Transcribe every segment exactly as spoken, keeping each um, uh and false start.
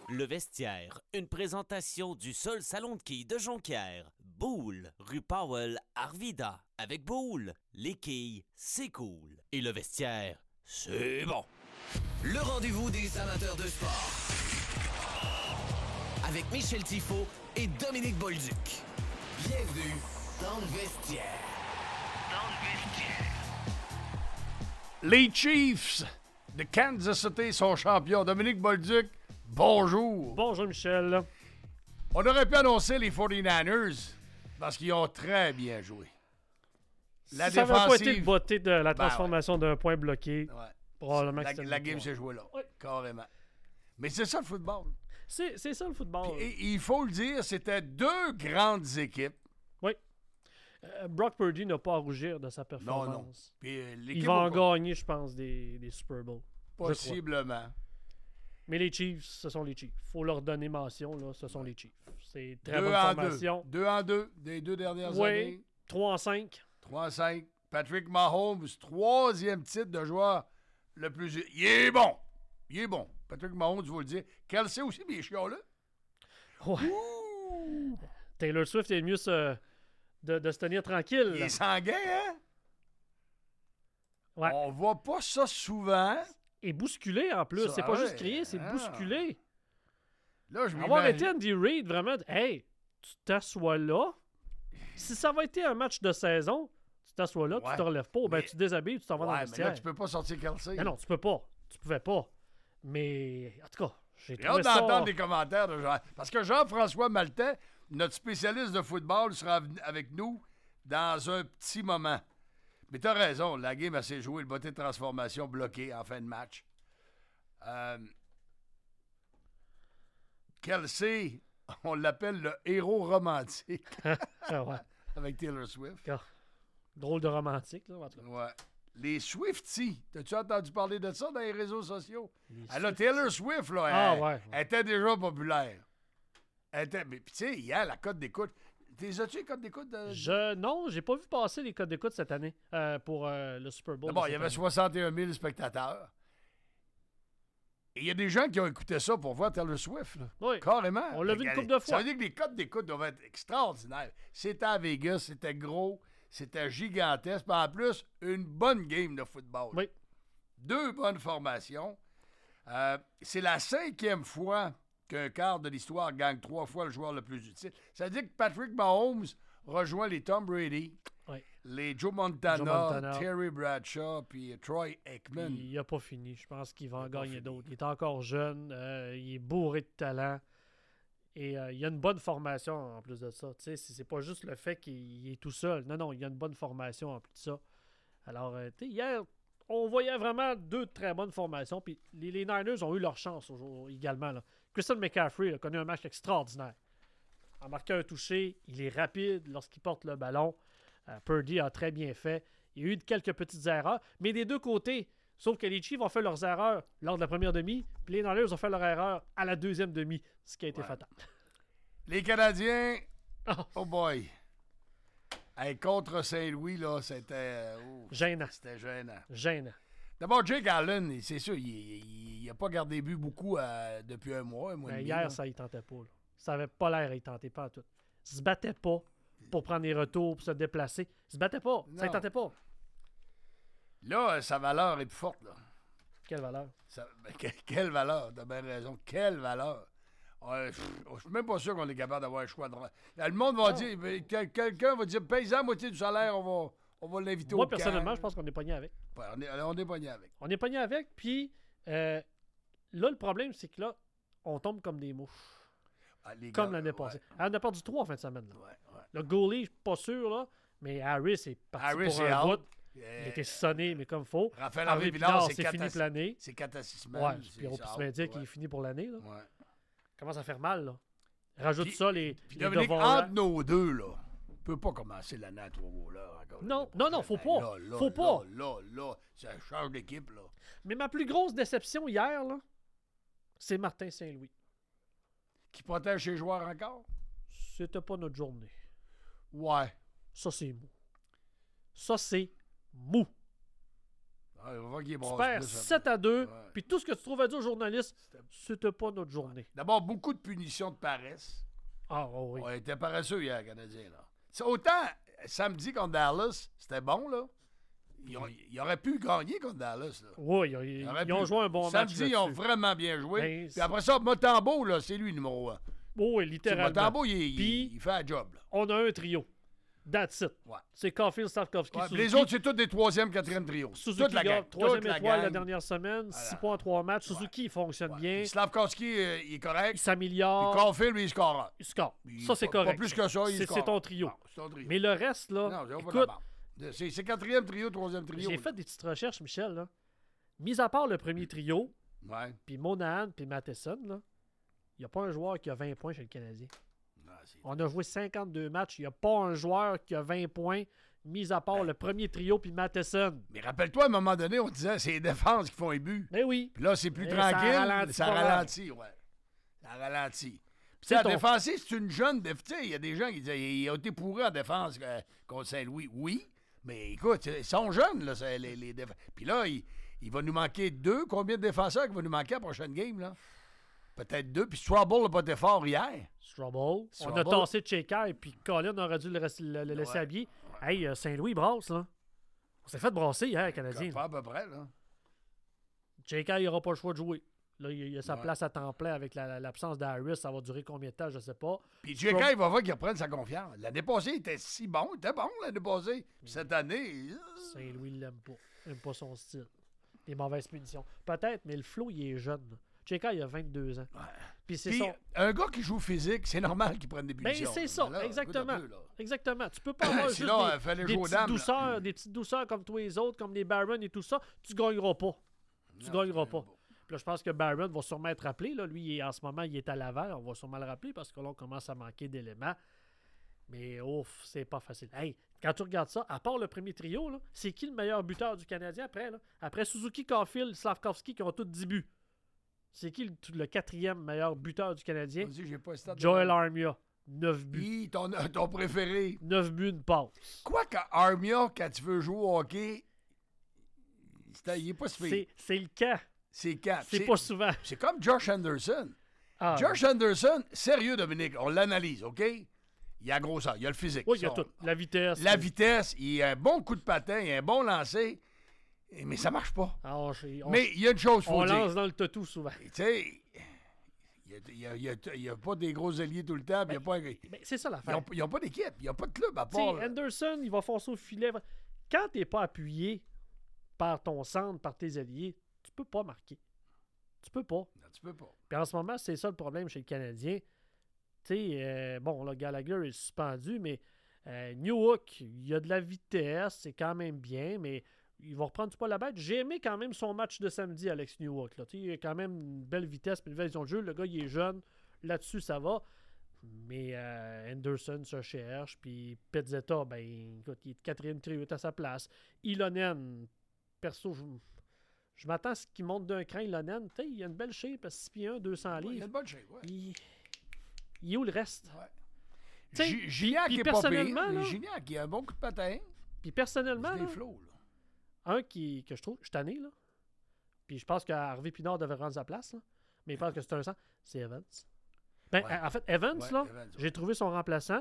Le Vestiaire, une présentation du seul salon de quilles de Jonquière. Boule, rue Powell, Arvida. Avec Boule, les quilles, c'est cool. Et le vestiaire, c'est bon. Le rendez-vous des amateurs de sport. Avec Michel Tifo et Dominique Bolduc. Bienvenue dans le vestiaire. Dans le vestiaire. Les Chiefs de Kansas City sont champions. Dominique Bolduc, bonjour. Bonjour, Michel. On aurait pu annoncer les forty-niners parce qu'ils ont très bien joué. La si ça défensive... n'avait pas été le beauté de la transformation ben ouais. d'un point bloqué, ouais. probablement la, que c'était la game s'est jouée là, oui. carrément. Mais c'est ça le football. C'est, c'est ça le football. Puis, et, il faut le dire, c'était deux grandes équipes. Oui. Euh, Brock Purdy n'a pas à rougir de sa performance. Non, non. Puis, euh, il va en pas... gagner, je pense, des, des Super Bowls. Possiblement. Mais les Chiefs, ce sont les Chiefs. Il faut leur donner mention, là, ce sont les Chiefs. C'est très deux bonne en formation. Deux. deux en deux des deux dernières oui. années. trois en cinq. trois en cinq. Patrick Mahomes, troisième titre de joueur le plus... Il est bon. Il est bon. Patrick Mahomes, je vous le dire. Kelsey aussi, bien chiant là. Ouais. Ouh. Taylor Swift est mieux se... de, de se tenir tranquille. Il est sanguin, hein? Ouais. On voit pas ça souvent. Et bousculé en plus. Ça, c'est pas ouais. juste crier, c'est ah. bousculé. Là, je Avoir m'imagine... été Andy Reid, vraiment, hey, tu t'assois là. Si ça va être un match de saison, tu t'assois là, ouais. tu te relèves pas, ben mais... tu te déshabilles, tu t'en vas ouais, dans le mais vestiaire. là, tu peux pas sortir Kelsey. Non, non, tu peux pas. Tu pouvais pas. Mais, en tout cas, j'ai J'ai trouvé hâte ça... d'entendre des commentaires de Jean. Parce que Jean-François Maltais, notre spécialiste de football, sera avec nous dans un petit moment. Mais t'as raison, la game a s'est jouée, le botté de transformation bloqué en fin de match. Euh... Kelsey, on l'appelle le héros romantique. ah, ouais. Avec Taylor Swift. Ah, drôle de romantique, là, en tout cas. Ouais. Les Swifties, t'as-tu entendu parler de ça dans les réseaux sociaux? Les Elle a Taylor Swift, là, ah, elle, ouais. elle était déjà populaire. Elle était... Mais, puis tu sais, hier, la cote d'écoute... T'es as-tu les cotes d'écoute? De... Je... Non, j'ai pas vu passer les codes d'écoute cette année euh, pour euh, le Super Bowl. D'abord, il y avait année. soixante et un mille spectateurs. Et il y a des gens qui ont écouté ça pour voir Taylor Swift, là. Oui. Carrément. On l'a vu une couple de fois. Ça veut dire que les cotes d'écoute doivent être extraordinaires. C'était à Vegas, c'était gros, c'était gigantesque. Puis en plus, une bonne game de football. Oui. Deux bonnes formations. Euh, c'est la cinquième fois qu'un quart de l'histoire gagne trois fois le joueur le plus utile. Ça veut dire que Patrick Mahomes rejoint les Tom Brady, oui. les Joe Montana, Joe Montana, Terry Bradshaw, puis Troy Aikman. Il n'a pas fini. Je pense qu'il va en gagner d'autres. Il est encore jeune. Euh, il est bourré de talent. Et euh, il y a une bonne formation en plus de ça. Tu sais, c'est, c'est pas juste le fait qu'il est tout seul. Non, non, il y a une bonne formation en plus de ça. Alors, euh, tu sais, hier, on voyait vraiment deux très bonnes formations. Puis les, les Niners ont eu leur chance aujourd'hui, également. Là. Christian McCaffrey a connu un match extraordinaire. En marquant un touché, il est rapide lorsqu'il porte le ballon. Euh, Purdy a très bien fait. Il y a eu quelques petites erreurs, mais des deux côtés. Sauf que les Chiefs ont fait leurs erreurs lors de la première demi, puis les Niners ont fait leur erreur à la deuxième demi, ce qui a été ouais. fatal. Les Canadiens, oh, oh boy. Hey, contre Saint-Louis, là, c'était... Oh, gênant. C'était gênant. Gênant. D'abord, Jake Allen, c'est sûr, il n'a pas gardé but beaucoup euh, depuis un mois, un mois Ben, et demi. hier, là. ça, il tentait pas. Là. Ça avait pas l'air, il tentait pas à tout. Il se battait pas pour prendre les retours, pour se déplacer. Il se battait pas. Non. Ça, il tentait pas. Là, sa valeur est plus forte, là. Quelle valeur? Ça, ben, que, quelle valeur? T'as bien raison. Quelle valeur? Euh, je suis même pas sûr qu'on est capable d'avoir un choix de... Là, le monde va non. dire... Quel, quelqu'un va dire, paye-en la moitié du salaire, on va, on va l'inviter Moi, au personnellement, camp. je pense qu'on est pogné avec. Ouais, on, est, on est pogné avec. On est pogné avec, puis euh, là, le problème, c'est que là, on tombe comme des mouches. Ah, les Comme gars, l'année ouais. passée. On a perdu trois en fin de semaine. Là. Ouais, ouais. Le goalie, je suis pas sûr, là, mais Harris est parti Harris pour est un out. bout. Euh, Il était sonné, mais comme il faut. Raphaël Harvey Harvey Pinard, c'est c'est quatre fini à- pour l'année. C'est quatre à six semaines. Ouais, c'est- puis on c'est peut se out, bien dire qu'il ouais. est fini pour l'année. Là. Ouais. Commence à faire mal, là. Rajoute Puis- ça, les, Puis les Dominique, devoirs. entre nos deux, là, on peut pas commencer l'année à trois goals, là. encore Non, l'année non, non, faut prochaine. pas. Là, là, Faut là, pas. Là, là, ça change d'équipe, là. Mais ma plus grosse déception hier, là, c'est Martin Saint-Louis. Qui protège ses joueurs encore? C'était pas notre journée. Ouais. Ça, c'est mou. Ça, c'est mou. Ah, il va qu'il Tu brasse perds plus, sept à deux, Ouais. puis tout ce que tu trouves à dire aux journalistes, c'était pas notre journée. D'abord, beaucoup de punitions de paresse. Ah, oh oui. On était paresseux hier, les Canadiens. Là. C'est autant, samedi contre Dallas, c'était bon, là. Ils, ont- ils auraient pu gagner contre Dallas. Là. Oui, ils, ont- Ils ils auraient ont pu. joué un bon match. Samedi, ils ont là-dessus. vraiment bien joué. Ben, Puis après ça, Motambo, là, c'est lui, numéro un. Oh, oui, Tu sais, littéralement. Motambo, il, il- Puis- il fait un job. Là. On a un trio. That's it. Ouais. C'est Caulfield, Slavkovski, Ouais, Suzuki. les autres, c'est tous des troisième, quatrième trio. Suzuki, toute la gars, gang. troisième toute la étoile la gang. dernière semaine, six Voilà. points en trois matchs. Suzuki, il fonctionne Ouais. bien. Puis Slavkovski, euh, il est Il correct. Puis s'améliore. Caulfield, lui, il score. Il score. Puis Ça, c'est pas- correct. Pas plus que ça, il C'est score. c'est ton trio. Non, c'est ton trio. Mais le reste, là, Non, c'est pas de la écoute, barre. C'est c'est quatrième trio, troisième trio. j'ai là. fait des petites recherches, Michel. Là. Mis à part le premier trio, Ouais. puis Monahan, puis Matheson, là, il n'y a pas un joueur qui a vingt points chez le Canadien. Non, c'est- On a joué cinquante-deux matchs. Il n'y a pas un joueur qui a vingt points, mis à part le premier trio puis Matheson. Mais rappelle-toi, à un moment donné, on disait c'est les défenses qui font les buts. Mais oui. Puis là, c'est plus Mais ça tranquille. ralentit Ça pas mal. ralentit, ouais. Ça ralentit. Puis C'est la ton- défensive, c'est une jeune déf. Tu sais, il y a des gens qui disent il a été pourri en défense euh, contre Saint-Louis. Oui, mais écoute, ils sont jeunes, là, ça, les, les déf- Puis là, il, il va nous manquer deux. Combien de défenseurs qui va nous manquer à la prochaine game, là? Peut-être deux. Puis Strouble n'a pas été fort hier. Strouble. On a Strouble. tassé Checker, puis Colin aurait dû le, rest- le- le laisser Ouais. habiller. Hey, euh, Saint-Louis brasse, là. On s'est fait brasser hier, Canadien. Pas à peu près, là. Checker, il n'aura pas le choix de jouer. Là, il il a sa Ouais. place à temps plein avec la- la- l'absence d'Harris. Ça va durer combien de temps, je ne sais pas. Puis J K, il va voir qu'il reprenne sa confiance. L'année passée, il était si bon. Il était bon l'année passée. Puis cette année. euh, Saint-Louis ne l'aime pas. Il n'aime pas son style. Des mauvaises punitions. Peut-être, mais le flow, il est jeune. Checker, il a vingt-deux ans. Puis c'est Puis son... un gars qui joue physique, c'est normal qu'il prenne des Ben, punitions. c'est là. ça, Mais là, exactement. écoute un peu, là. Exactement. Tu peux pas avoir juste Sinon, des, euh, fallait des jouer aux petites dames, là. douceurs, des petites douceurs comme tous les autres, comme les Barron et tout ça. Tu gagneras pas. Tu Non, gagneras c'est pas. bon. Puis là, je pense que Barron va sûrement être rappelé. Là. Lui, il est- en ce moment, il est à Laval. On va sûrement le rappeler parce que là, on commence à manquer d'éléments. Mais ouf, c'est pas facile. Hey, quand tu regardes ça, à part le premier trio, là, c'est qui le meilleur buteur du Canadien après? Là? Après Suzuki, Caulfield, Slavkovski qui ont tous dix buts. C'est qui le, le quatrième meilleur buteur du Canadien? Vas-y, j'ai pas le stade de- Joel Armia. neuf buts. Hi, ton, ton préféré. neuf buts, une passe. Quoi qu'Armia, quand tu veux jouer au hockey, c'est- il est pas si pire. C'est, c'est le cas. C'est quatre. C'est pas souvent. C'est comme Josh Anderson. Ah, Josh Anderson, sérieux, Dominique, on l'analyse, OK? Il a gros ça, il a le physique. oui, il y a ça, tout. La vitesse. La vitesse, il a un bon coup de patin, il a un bon lancer, mais ça marche pas. Ah, on, on- Mais il y a une chose, il faut on dire. lance dans le tatou souvent. Tu sais, il n'y a, il y a- il y a pas des gros alliés tout le temps, puis il y a pas, ils Mais c'est ça l'affaire. n'ont pas d'équipe, il n'y a pas de club à Tu sais, part. Anderson, il va foncer au filet. Quand tu n'es pas appuyé par ton centre, par tes alliés, tu peux pas marquer. Tu peux pas. Non, tu peux pas. Puis en ce moment, c'est ça le problème chez le Canadien. Tu sais, euh, bon, là, Gallagher est suspendu, mais euh, Newhook, il y a de la vitesse, c'est quand même bien, mais il va reprendre pas la bête. J'ai aimé quand même son match de samedi, Alex Newhook. Là. Tu sais, il a quand même une belle vitesse, puis une belle vision de jeu. Le gars, il est jeune. Là-dessus, ça va. Mais euh, Anderson se cherche, puis Pezzetta, ben, écoute, il est quatrième trio, il est à sa place. Ilonen, perso, je, je m'attends à ce qu'il monte d'un cran, Ilonen. Tu sais, il a une belle shape, six pieds un, deux cents Ouais, il a livres. une bonne shape, ouais. Il, il est où le reste? Ouais. Tu sais, Gi- Gignac puis est pas pire. personnellement, là- Gignac, il a un bon coup de patin. Puis Il personnellement, a des là, flots, là. un qui, que je trouve, je suis tanné, là. Puis je pense qu'Harvey Pinard devait rendre sa place, là. Mais il pense que c'est un sang. C'est Evans. Ben, Ouais. en fait, Evans, Ouais, là, Evans, ouais. j'ai trouvé son remplaçant,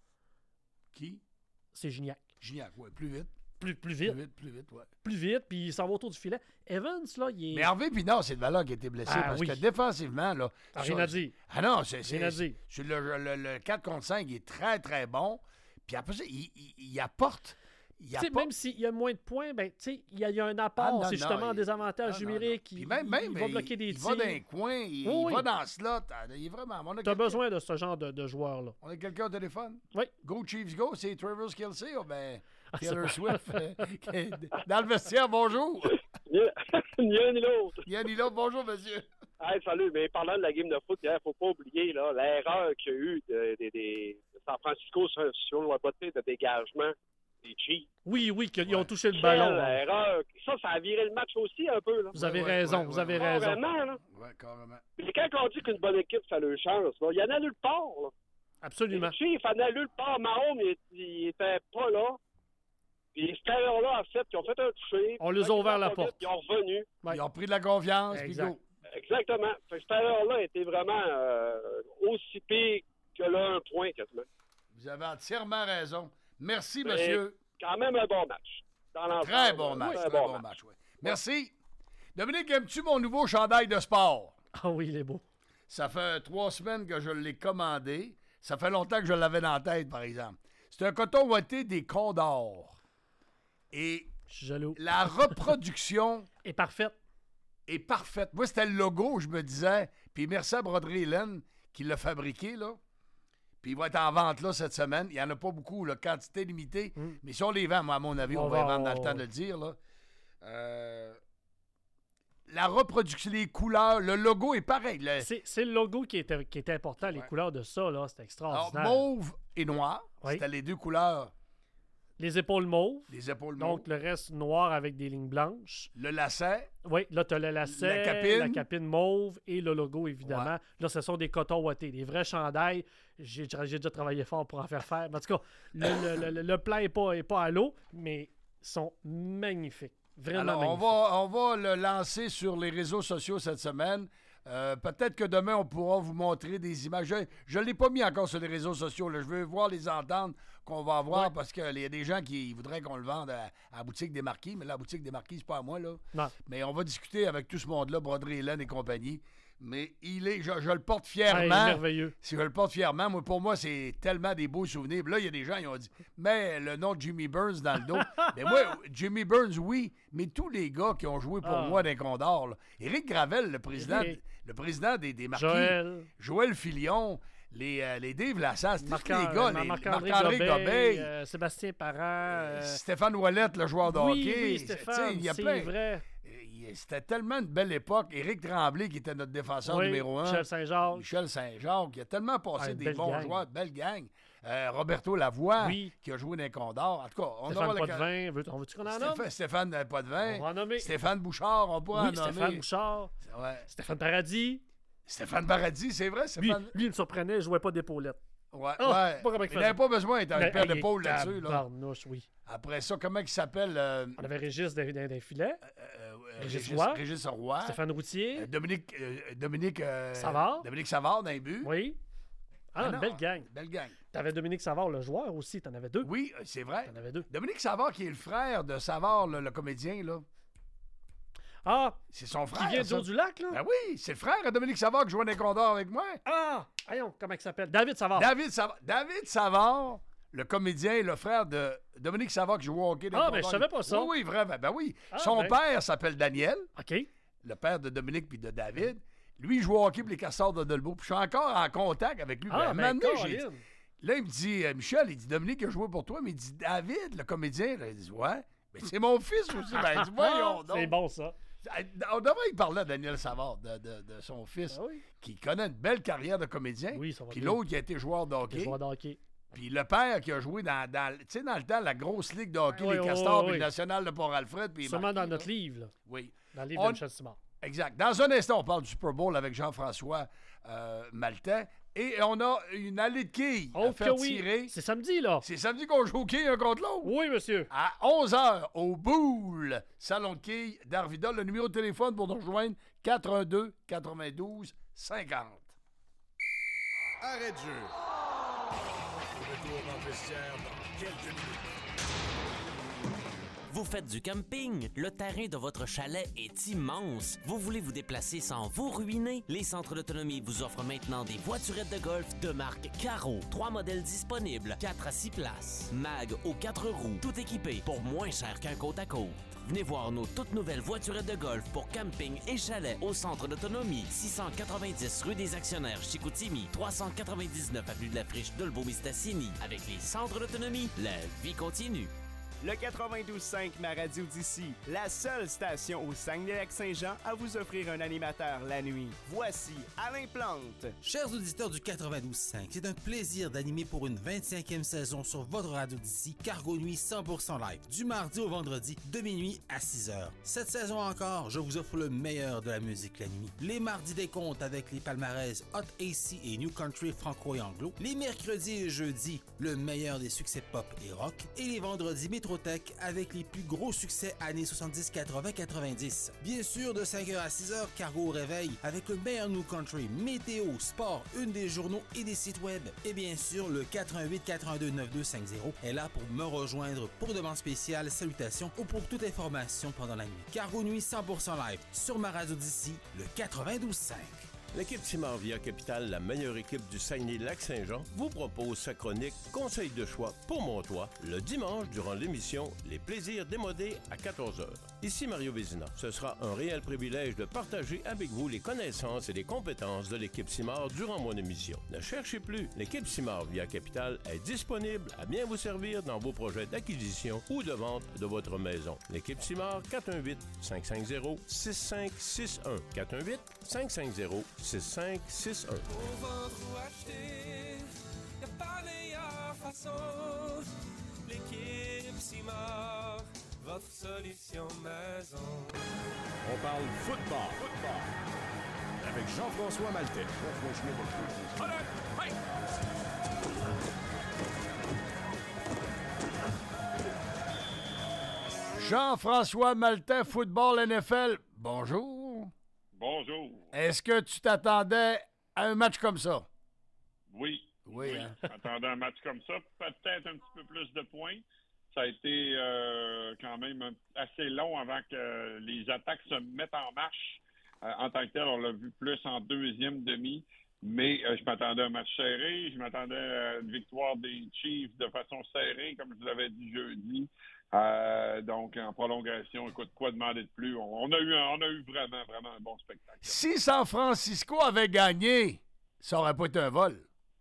Qui? c'est Gignac. Gignac, oui, plus vite. Plus, plus Plus vite, vite, plus vite, ouais. plus vite, puis il s'en va autour du filet. Evans, là, il est... Mais Hervé Pinard, c'est le valeur qui a été blessé Ah, parce oui. que défensivement, là. Ah, sur- rien à dire. Ah non, c'est. Rien à c'est dire. sur le, le, le quatre contre cinq, il est très, très bon. Puis après ça, il, il, il apporte. Il Tu sais, apporte. même s'il y a moins de points, ben, tu sais, il y, a- il y a un apport. Ah, non, c'est non, justement il- des avantages Ah, non, non. numériques. Puis Il, même, il- même, il va bloquer des il tirs. va dans les coins, il, Oui, il oui. va dans le slot. Ah, Il est vraiment. On a Tu as quelqu'un- besoin de ce genre de, de joueurs-là. On a quelqu'un au téléphone? Oui. Go Chiefs Go, c'est Travis Kelce ou ben Ah, c'est Taylor pas- Swift? euh, Dans le vestiaire, bonjour. Ni ni un ni l'autre. Yann est là, bonjour, monsieur. Hey, salut, mais parlant de la game de foot, il ne faut pas oublier là, l'erreur qu'il y a eu de, de, de- de San Francisco sur, sur la beauté de dégagement des Chiefs. Oui, oui, qu'ils ont Ouais. touché le Quelle ballon. hein. erreur. Ça, ça a viré le match aussi un peu. Là. Vous avez Ouais, ouais, raison, ouais, vous ouais, avez ouais. raison. Vraiment, là. Ouais, carrément. Mais quand on dit qu'une bonne équipe, ça a le chance, là, il y en a nulle part. Là. Absolument. Les Chiefs, il y en a nulle part. Mahomes, il, il était pas là. Puis cette erreur-là a fait qu'ils ont fait un toucher. On les a ouvert la porte. Ils ont revenu. Ouais. Ils ont pris de la confiance, puis Exact. go. Exactement. Fait que cette erreur-là a été vraiment euh, aussi pire que là, un point quasiment. Vous avez entièrement raison. Merci, Mais monsieur. Quand même un bon match. Dans l'ensemble, Très bon euh, match. un Très bon bon match. match, oui. Merci. Dominique, aimes-tu mon nouveau chandail de sport? Ah oui, il est beau. Ça fait trois semaines que je l'ai commandé. Ça fait longtemps que je l'avais dans la tête, par exemple. C'est un coton ouaté des Condors. Et Je suis jaloux. la reproduction Et parfaite. est parfaite. Moi, c'était le logo, je me disais. Puis merci à Broderie Hélène qui l'a fabriqué, là. Puis il va être en vente, là, cette semaine. Il n'y en a pas beaucoup, là, quantité limitée. Mm. Mais si on les vend, moi, à mon avis, on, On va les va- vendre dans le on- temps de le dire, là. Euh, La reproduction, les couleurs, le logo est pareil. Le- C'est c'est le logo qui était, qui était important, les Ouais. couleurs de ça, là. C'était Alors, extraordinaire. mauve et noir, Oui. c'était les deux couleurs Les épaules mauves. des épaules mauves. Donc, le reste noir avec des lignes blanches. Le lacet, Oui, là, tu as le lacet, La capine. la capine mauve et le logo, évidemment. Là, ce sont des cotons ouatés, des vrais chandails. J'ai j'ai déjà travaillé fort pour en faire faire. Mais en tout cas, le, le, le, le plan n'est pas, est pas à l'eau, mais ils sont magnifiques. Vraiment alors, on magnifiques. va, on va le lancer sur les réseaux sociaux cette semaine. Euh, peut-être que demain, on pourra vous montrer des images. Je ne l'ai pas mis encore sur les réseaux sociaux. Là. Je veux voir les ententes qu'on va avoir Ouais. parce qu'il y a des gens qui voudraient qu'on le vende à, à la boutique des Marquis. Mais la boutique des Marquis, c'est pas à moi. Là. Non. Mais on va discuter avec tout ce monde-là, Broderie Hélène et compagnie. Mais il est, je, je le porte Ah, il est fièrement. merveilleux. Si je le porte fièrement, moi, pour moi, c'est tellement des beaux souvenirs. Puis là, il y a des gens qui ont dit, mais le nom de Jimmy Burns dans le dos. Mais moi, Jimmy Burns, oui, mais tous les gars qui ont joué pour Ah. moi des Condors, là. Éric Gravel, le président, Éric. le président des, des Marquis, Joël, Joël Filion, les, euh, les Dave Lassalle, tous Marc- les gars, les- Marc-André Marc-André Gobey, Gobey, euh, Sébastien Parent. euh, Stéphane Ouellette, le joueur de oui, hockey. oui, Tu sais, Stéphane, il y a c'est plein. vrai. Il- C'était tellement une belle époque. Éric Tremblay, qui était notre défenseur Oui, numéro un. Michel Saint-Jacques. Michel Saint-Jacques, qui a tellement passé Ah, une des belle bons gang. joueurs, belle gang. Euh, Roberto Lavoie, Oui. qui a joué dans les Condors. En tout cas, on Stéphane aura le Potvin. Veux- On veut-tu qu'on en nomme? Stéphane, Stéphane euh, Potvin. On va en nommer. Stéphane Bouchard, on pourra Oui, en nommer. Stéphane Bouchard. Ouais. Stéphane Paradis. Stéphane Paradis, c'est vrai, Lui, Stéphane. lui, il me surprenait, il jouait pas d'épaulette. Ouais, Oh, ouais. pas comment il Il faisait. n'avait pas besoin d'être une Mais, paire hey, d'épaules là-dessus. Là. tabarnouche, oui. Après ça, comment il s'appelle? euh, On avait Régis d'un d'un- d'un filet. euh, euh, Régis Régis, Roy. Régis Roy. Stéphane Routier. Euh, Dominique, euh, Dominique euh, Savard. Dominique Savard dans les buts. Oui. Ah, une non, belle gang. Belle gang. T'avais Dominique Savard, le joueur aussi. T'en avais deux. Oui, euh, c'est vrai. T'en avais deux. Dominique Savard, qui est le frère de Savard, là, le comédien, là. Ah, C'est son qui frère. vient de ça. Joe du Lac, là? Ben oui, c'est le frère de Dominique Savard qui jouait dans les Condors avec moi. Ah! Voyons, comment il s'appelle? David Savard. David Savard. David Savard, le comédien, est le frère de Dominique Savard qui jouait au hockey dans Ah, les mais je Condors. savais pas ça. Oui, oui, vraiment. Ben oui. Ah, Son ben. père s'appelle Daniel, OK. le père de Dominique puis de David. Lui, il jouait au hockey pour les Castors de Dolbeau. Puis je suis encore en contact avec lui. Ah, Ben, à un ben, moment donné, j'ai dit- Colin. Là, il me dit, euh, Michel, il dit, Dominique a joué pour toi, mais il dit, David, le comédien, là, il dit, ouais, mais c'est mon fils aussi. Ben, il dit, voyons donc. C'est bon, ça. On devrait y parler à Daniel Savard, de, de- de son fils, Ah oui. qui connaît une belle carrière de comédien. Oui, ça va Puis bien. l'autre qui a été joueur de Des hockey. joueurs de hockey. Puis le père qui a joué dans, dans tu sais, dans le temps, la grosse ligue de hockey, Oui, les oui, Castors, oui, puis oui. le National de Port-Alfred. Puis Sûrement Marquis, dans là. notre livre, là. Oui, Dans le livre On- de Michel Simard. exact. Dans un instant, on parle du Super Bowl avec Jean-François euh, Maltais. Et on a une allée de quilles à Oh faire que oui! tirer. C'est samedi, là. C'est samedi qu'on joue au quilles un contre l'autre. Oui, monsieur. À onze heures, au Boule, salon de quilles d'Arvida. Le numéro de téléphone pour nous rejoindre, quatre un deux, quatre-vingt-douze, cinquante. Arrêt de jeu. Retour dans le vestiaire dans quelques minutes. Vous faites du camping? Le terrain de votre chalet est immense. Vous voulez vous déplacer sans vous ruiner? Les centres d'autonomie vous offrent maintenant des voiturettes de golf de marque Caro. Trois modèles disponibles, quatre à six places. Mag aux quatre roues, tout équipé pour moins cher qu'un côte à côte. Venez voir nos toutes nouvelles voiturettes de golf pour camping et chalet au centre d'autonomie. six cent quatre-vingt-dix rue des Actionnaires, Chicoutimi. trois cent quatre-vingt-dix-neuf avenue de la Friche, Dolbeau-Mistassini. Avec les centres d'autonomie, la vie continue. Le quatre-vingt-douze cinq Ma Radio d'ici, la seule station au Saguenay-Lac-Saint-Jean à vous offrir un animateur la nuit. Voici Alain Plante. Chers auditeurs du quatre-vingt-douze cinq, c'est un plaisir d'animer pour une vingt-cinquième saison sur votre radio d'ici, Cargo Nuit cent pour cent live, du mardi au vendredi, de minuit à six heures. Cette saison encore, je vous offre le meilleur de la musique la nuit. Les mardis des comptes avec les palmarès Hot A C et New Country franco et anglo. Les mercredis et jeudis, le meilleur des succès pop et rock. Et les vendredis, métro Métrotech avec les plus gros succès années soixante-dix, quatre-vingts, quatre-vingt-dix. Bien sûr, de cinq heures à six heures, Cargo au réveil avec le meilleur New Country, météo, sport, une des journaux et des sites web. Et bien sûr, le quatre un huit, quatre un deux, neuf deux cinq zéro est là pour me rejoindre pour demande spéciale, salutations ou pour toute information pendant la nuit. Cargo Nuit cent pour cent live sur ma radio d'ici, le quatre-vingt-douze cinq. L'équipe Simard Via Capital, la meilleure équipe du Saguenay-Lac-Saint-Jean, vous propose sa chronique Conseil de choix pour mon toit le dimanche durant l'émission Les plaisirs démodés à quatorze heures. Ici Mario Vézina. Ce sera un réel privilège de partager avec vous les connaissances et les compétences de l'équipe Simard durant mon émission. Ne cherchez plus, l'équipe Simard Via Capital est disponible à bien vous servir dans vos projets d'acquisition ou de vente de votre maison. L'équipe Simard, quatre un huit, cinq cinq zéro, six cinq six un. quatre un huit, cinq cinq zéro, six cinq six un. Pour vendre ou acheter, y'a pas meilleure façon. L'équipe Simard, votre solution maison. On parle football. Football. Avec Jean-François Maltais. Jean-François Maltais, Football N F L. Bonjour. Bonjour. Est-ce que tu t'attendais à un match comme ça? Oui. Oui, hein? Je m'attendais à un match comme ça. Peut-être un petit peu plus de points. Ça a été euh, quand même assez long avant que les attaques se mettent en marche. Euh, en tant que tel, on l'a vu plus en deuxième demi. Mais euh, je m'attendais à un match serré. Je m'attendais à une victoire des Chiefs de façon serrée, comme je vous l'avais dit jeudi. Euh, donc, en prolongation, écoute, quoi demander de plus? On, on, a eu un, on a eu vraiment, vraiment un bon spectacle. Si San Francisco avait gagné, ça aurait pas été un vol.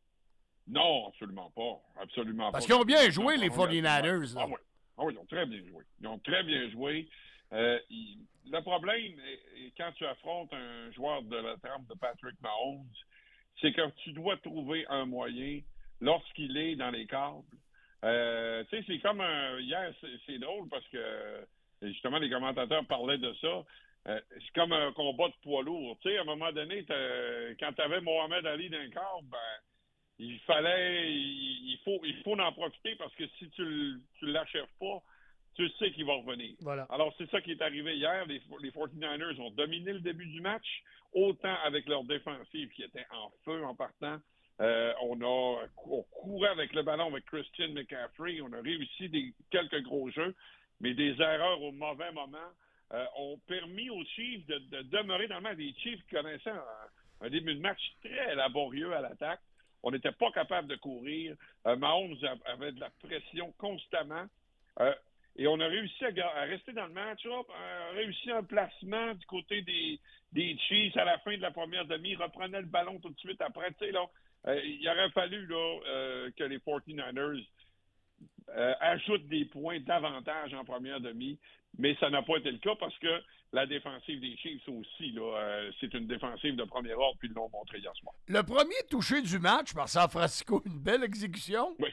Non, absolument pas. Absolument Parce pas. qu'ils ont bien joué, les forty-niners. Ah oui. ah oui, ils ont très bien joué. Ils ont très bien joué. Euh, il, le problème, est, est quand tu affrontes un joueur de la trempe de Patrick Mahomes, c'est que tu dois trouver un moyen, lorsqu'il est dans les câbles. Euh, tu sais, c'est comme un... Hier, c'est, c'est drôle parce que, justement, les commentateurs parlaient de ça. Euh, c'est comme un combat de poids lourd. Tu sais, à un moment donné, quand tu avais Mohamed Ali dans le câble, ben, il fallait... Il, il, faut, il faut en profiter parce que si tu ne l'achèves pas, tu sais qu'il va revenir. Voilà. Alors, c'est ça qui est arrivé hier. Les, les forty-niners ont dominé le début du match, autant avec leur défensive qui était en feu en partant. Euh, on a on courait avec le ballon avec Christian McCaffrey. On a réussi des, quelques gros jeux, mais des erreurs au mauvais moment euh, ont permis aux Chiefs de, de demeurer dans le match. Des Chiefs qui connaissaient un, un début de match très laborieux à l'attaque. On n'était pas capable de courir. Euh, Mahomes avait de la pression constamment. Euh, Et on a réussi à, à rester dans le match. On a réussi un placement du côté des, des Chiefs à la fin de la première demi. Ils reprenaient le ballon tout de suite après. Tu sais, là, euh, il aurait fallu là, euh, que les forty-niners euh, ajoutent des points d'avantage en première demi. Mais ça n'a pas été le cas parce que la défensive des Chiefs aussi, là, euh, c'est une défensive de premier ordre, puis ils l'ont montré hier soir. Le premier touché du match par San Francisco, une belle exécution. Oui.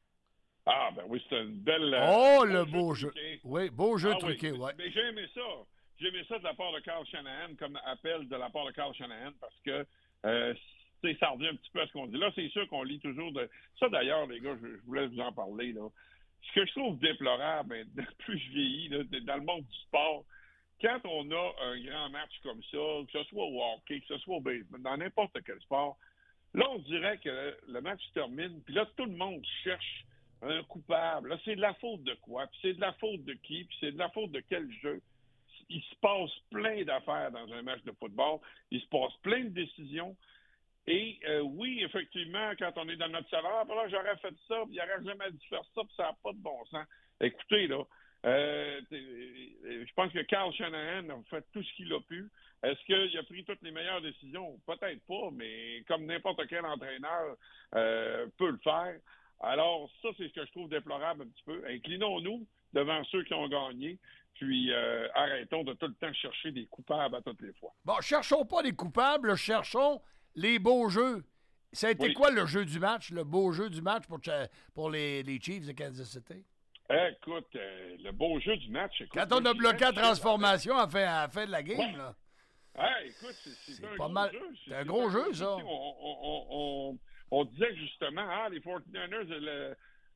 Ah, ben oui, c'est une belle... Oh, euh, le beau beau jeu. jeu. Oui, beau jeu ah, truqué, oui. ouais. Mais j'ai aimé ça. J'ai aimé ça de la part de Kyle Shanahan, comme appel de la part de Kyle Shanahan, parce que euh, ça revient un petit peu à ce qu'on dit. Là, c'est sûr qu'on lit toujours de... Ça, d'ailleurs, les gars, je, je voulais vous en parler, là. Ce que je trouve déplorable, ben, plus je vieillis, là, dans le monde du sport, quand on a un grand match comme ça, que ce soit au hockey, que ce soit au baseball, dans n'importe quel sport, là, on dirait que le match se termine, puis là, tout le monde cherche un coupable. Là, c'est de la faute de quoi? Puis c'est de la faute de qui? Puis c'est de la faute de quel jeu? Il se passe plein d'affaires dans un match de football. Il se passe plein de décisions. Et euh, oui, effectivement, quand on est dans notre salaire, là, j'aurais fait ça, puis il n'aurait jamais dû faire ça, puis ça n'a pas de bon sens. Écoutez, là, euh, je pense que Kyle Shanahan a fait tout ce qu'il a pu. Est-ce qu'il a pris toutes les meilleures décisions? Peut-être pas, mais comme n'importe quel entraîneur euh, peut le faire. Alors, ça, c'est ce que je trouve déplorable un petit peu. Inclinons-nous devant ceux qui ont gagné, puis euh, arrêtons de tout le temps chercher des coupables à toutes les fois. Bon, cherchons pas les coupables, cherchons les beaux jeux. Ça a été oui. quoi le jeu du match, le beau jeu du match pour, pour les, les Chiefs de Kansas City? Écoute, euh, le beau jeu du match... Écoute, quand on a bloqué la transformation à la fin, à la fin de la game, ouais. là. Ah, écoute, c'est, c'est, c'est un pas gros mal. jeu. C'est, c'est un gros jeu, ça. On, on, on, on, on disait justement, ah, les forty-niners, le,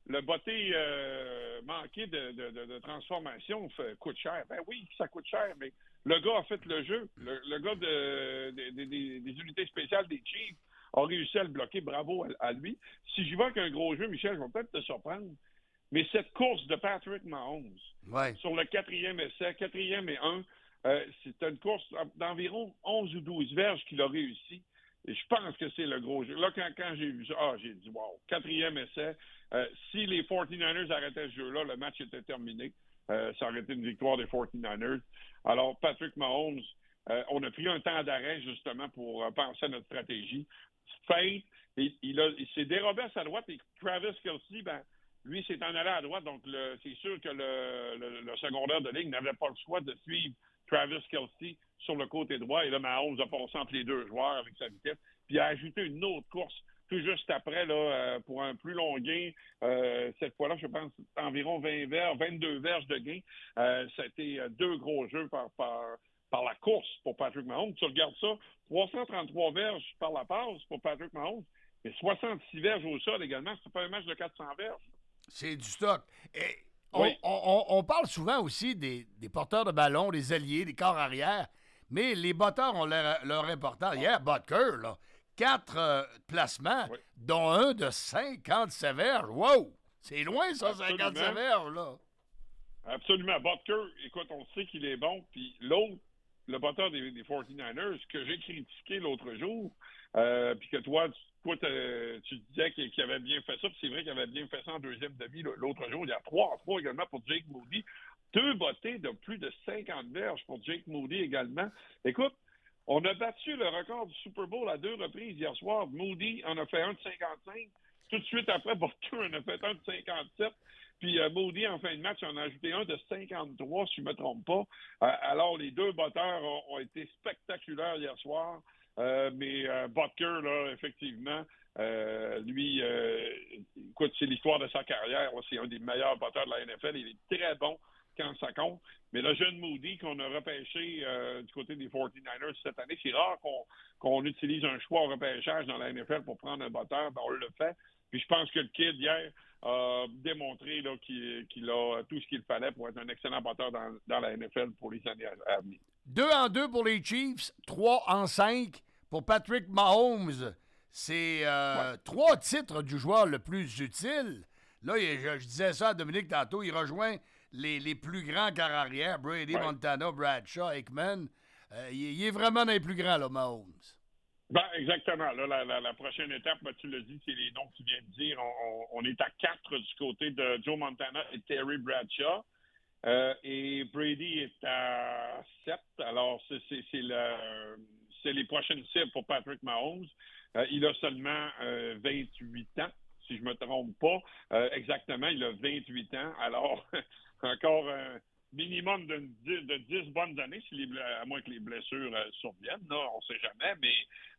le botté euh, manqué de, de, de, de transformation fait, coûte cher. Ben oui, ça coûte cher, mais le gars a fait le jeu. Le, le gars de, de, de, de, des unités spéciales des Chiefs a réussi à le bloquer. Bravo à, à lui. Si j'y vais avec un gros jeu, Michel, je vais peut-être te surprendre. Mais cette course de Patrick Mahomes, ouais. sur le quatrième essai, quatrième et un, euh, c'est une course d'environ onze ou douze verges qu'il a réussi. Et je pense que c'est le gros jeu. Là, quand, quand j'ai vu ça, ah, j'ai dit, wow, quatrième essai. Euh, si les forty-niners arrêtaient ce jeu-là, le match était terminé. Euh, ça aurait été une victoire des forty-niners. Alors, Patrick Mahomes, euh, on a pris un temps d'arrêt, justement, pour euh, penser à notre stratégie. Fait, il, il, a, il s'est dérobé à sa droite et Travis Kelce, ben, lui, s'est en allé à droite. Donc, le, c'est sûr que le, le, le secondaire de ligne n'avait pas le choix de suivre Travis Kelce sur le côté droit. Et là, Mahomes a passé entre les deux joueurs avec sa vitesse. Puis il a ajouté une autre course tout juste après, là, euh, pour un plus long gain. Euh, cette fois-là, je pense, environ vingt verges, vingt-deux verges de gain. Euh, ça a été deux gros jeux par, par, par la course pour Patrick Mahomes. Tu regardes ça, trois cent trente-trois verges par la passe pour Patrick Mahomes, mais soixante-six verges au sol également. C'est pas un match de quatre cents verges. C'est du stock. Et on, oui. on, on, on parle souvent aussi des, des porteurs de ballon, des ailiers, des corps arrière, mais les batteurs ont leur, leur important. Hier, Butker, là, quatre euh, placements, oui. dont un de cinquante-sept verges. Wow! C'est loin, ça, Absolument. cinquante-sept verges, là. Absolument. Butker, écoute, on sait qu'il est bon. Puis l'autre, le batteur des, des forty-niners, que j'ai critiqué l'autre jour, euh, puis que toi, tu, toi tu disais qu'il, qu'il avait bien fait ça, puis c'est vrai qu'il avait bien fait ça en deuxième demi l'autre jour. Il y a trois à trois également pour Jake Moody. Deux bottées de plus de cinquante verges pour Jake Moody également. Écoute, on a battu le record du Super Bowl à deux reprises hier soir. Moody en a fait un de cinquante-cinq. Tout de suite après, Butker en a fait un de cinquante-sept. Puis euh, Moody, en fin de match, en a ajouté un de cinquante-trois, si je ne me trompe pas. Euh, alors, les deux batteurs ont, ont été spectaculaires hier soir. Euh, mais euh, Butker, là, effectivement, euh, lui, euh, écoute, c'est l'histoire de sa carrière. Là, c'est un des meilleurs batteurs de la N F L. Il est très bon quand ça compte. Mais le jeune Moody qu'on a repêché euh, du côté des forty-niners cette année, c'est rare qu'on, qu'on utilise un choix au repêchage dans la N F L pour prendre un batteur. Ben, on le fait. Puis je pense que le kid, hier, a démontré là, qu'il, qu'il a tout ce qu'il fallait pour être un excellent batteur dans, dans la N F L pour les années à venir. Deux en deux pour les Chiefs, trois en cinq pour Patrick Mahomes. C'est euh, ouais. trois titres du joueur le plus utile. Là, je, je disais ça à Dominique tantôt, il rejoint les, les plus grands quarts arrière, Brady, ouais. Montana, Bradshaw, Aikman. Euh, il, il est vraiment dans les plus grands, là, Mahomes. Ben, exactement. Là, la, la, la prochaine étape, ben, tu l'as dit, c'est les noms que tu viens de dire. On, on, on est à quatre du côté de Joe Montana et Terry Bradshaw. Euh, et Brady est à sept. Alors, c'est, c'est, c'est, le, c'est les prochaines cibles pour Patrick Mahomes. Euh, il a seulement euh, vingt-huit ans, si je ne me trompe pas. Euh, exactement, il a vingt-huit ans. Alors, encore un minimum de dix, de dix bonnes années, si les, à moins que les blessures euh, surviennent. Là, on ne sait jamais. Mais,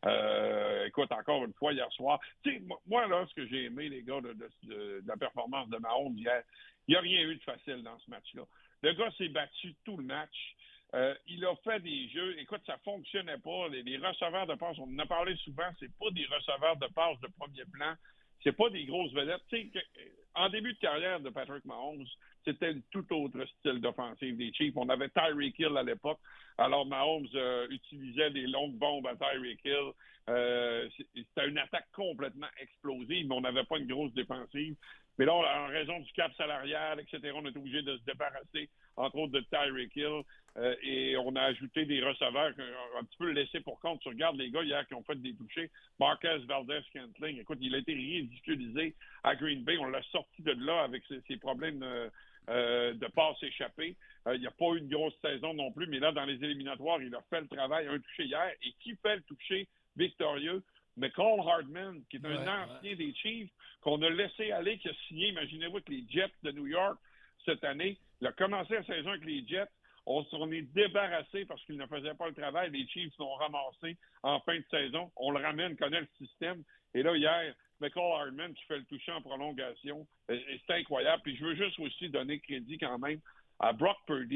euh, écoute, encore une fois, hier soir, tu sais, moi, là, ce que j'ai aimé, les gars, de, de, de, de la performance de Mahomes hier, il n'y a rien eu de facile dans ce match-là. Le gars s'est battu tout le match. Euh, il a fait des jeux. Écoute, ça ne fonctionnait pas. Les, les receveurs de passe, on en a parlé souvent, c'est pas des receveurs de passe de premier plan. C'est pas des grosses vedettes. Tu sais, en début de carrière de Patrick Mahomes, c'était un tout autre style d'offensive des Chiefs. On avait Tyreek Hill à l'époque. Alors, Mahomes euh, utilisait des longues bombes à Tyreek Hill. Euh, c'était une attaque complètement explosive, mais on n'avait pas une grosse défensive. Mais là, en raison du cap salarial, et cetera, on est obligé de se débarrasser, entre autres, de Tyreek Hill. Euh, et on a ajouté des receveurs un, un petit peu laissés pour compte. Tu regardes les gars hier qui ont fait des touchés. Marquez Valdez-Scantling, écoute, il a été ridiculisé à Green Bay. On l'a sorti de là avec ses, ses problèmes euh, euh, de passes échappées. Euh, il n'y a pas eu une grosse saison non plus, mais là, dans les éliminatoires, il a fait le travail. Un touché hier. Et qui fait le touché victorieux? McCall Hardman, qui est un ouais, ancien ouais. des Chiefs, qu'on a laissé aller, qui a signé, imaginez-vous, avec les Jets de New York cette année. Il a commencé la saison avec les Jets. On s'en est débarrassé parce qu'il ne faisait pas le travail. Les Chiefs l'ont ramassé en fin de saison. On le ramène, connaît le système. Et là, hier, McCall Hardman qui fait le toucher en prolongation. Et c'est incroyable. Puis je veux juste aussi donner crédit quand même à Brock Purdy.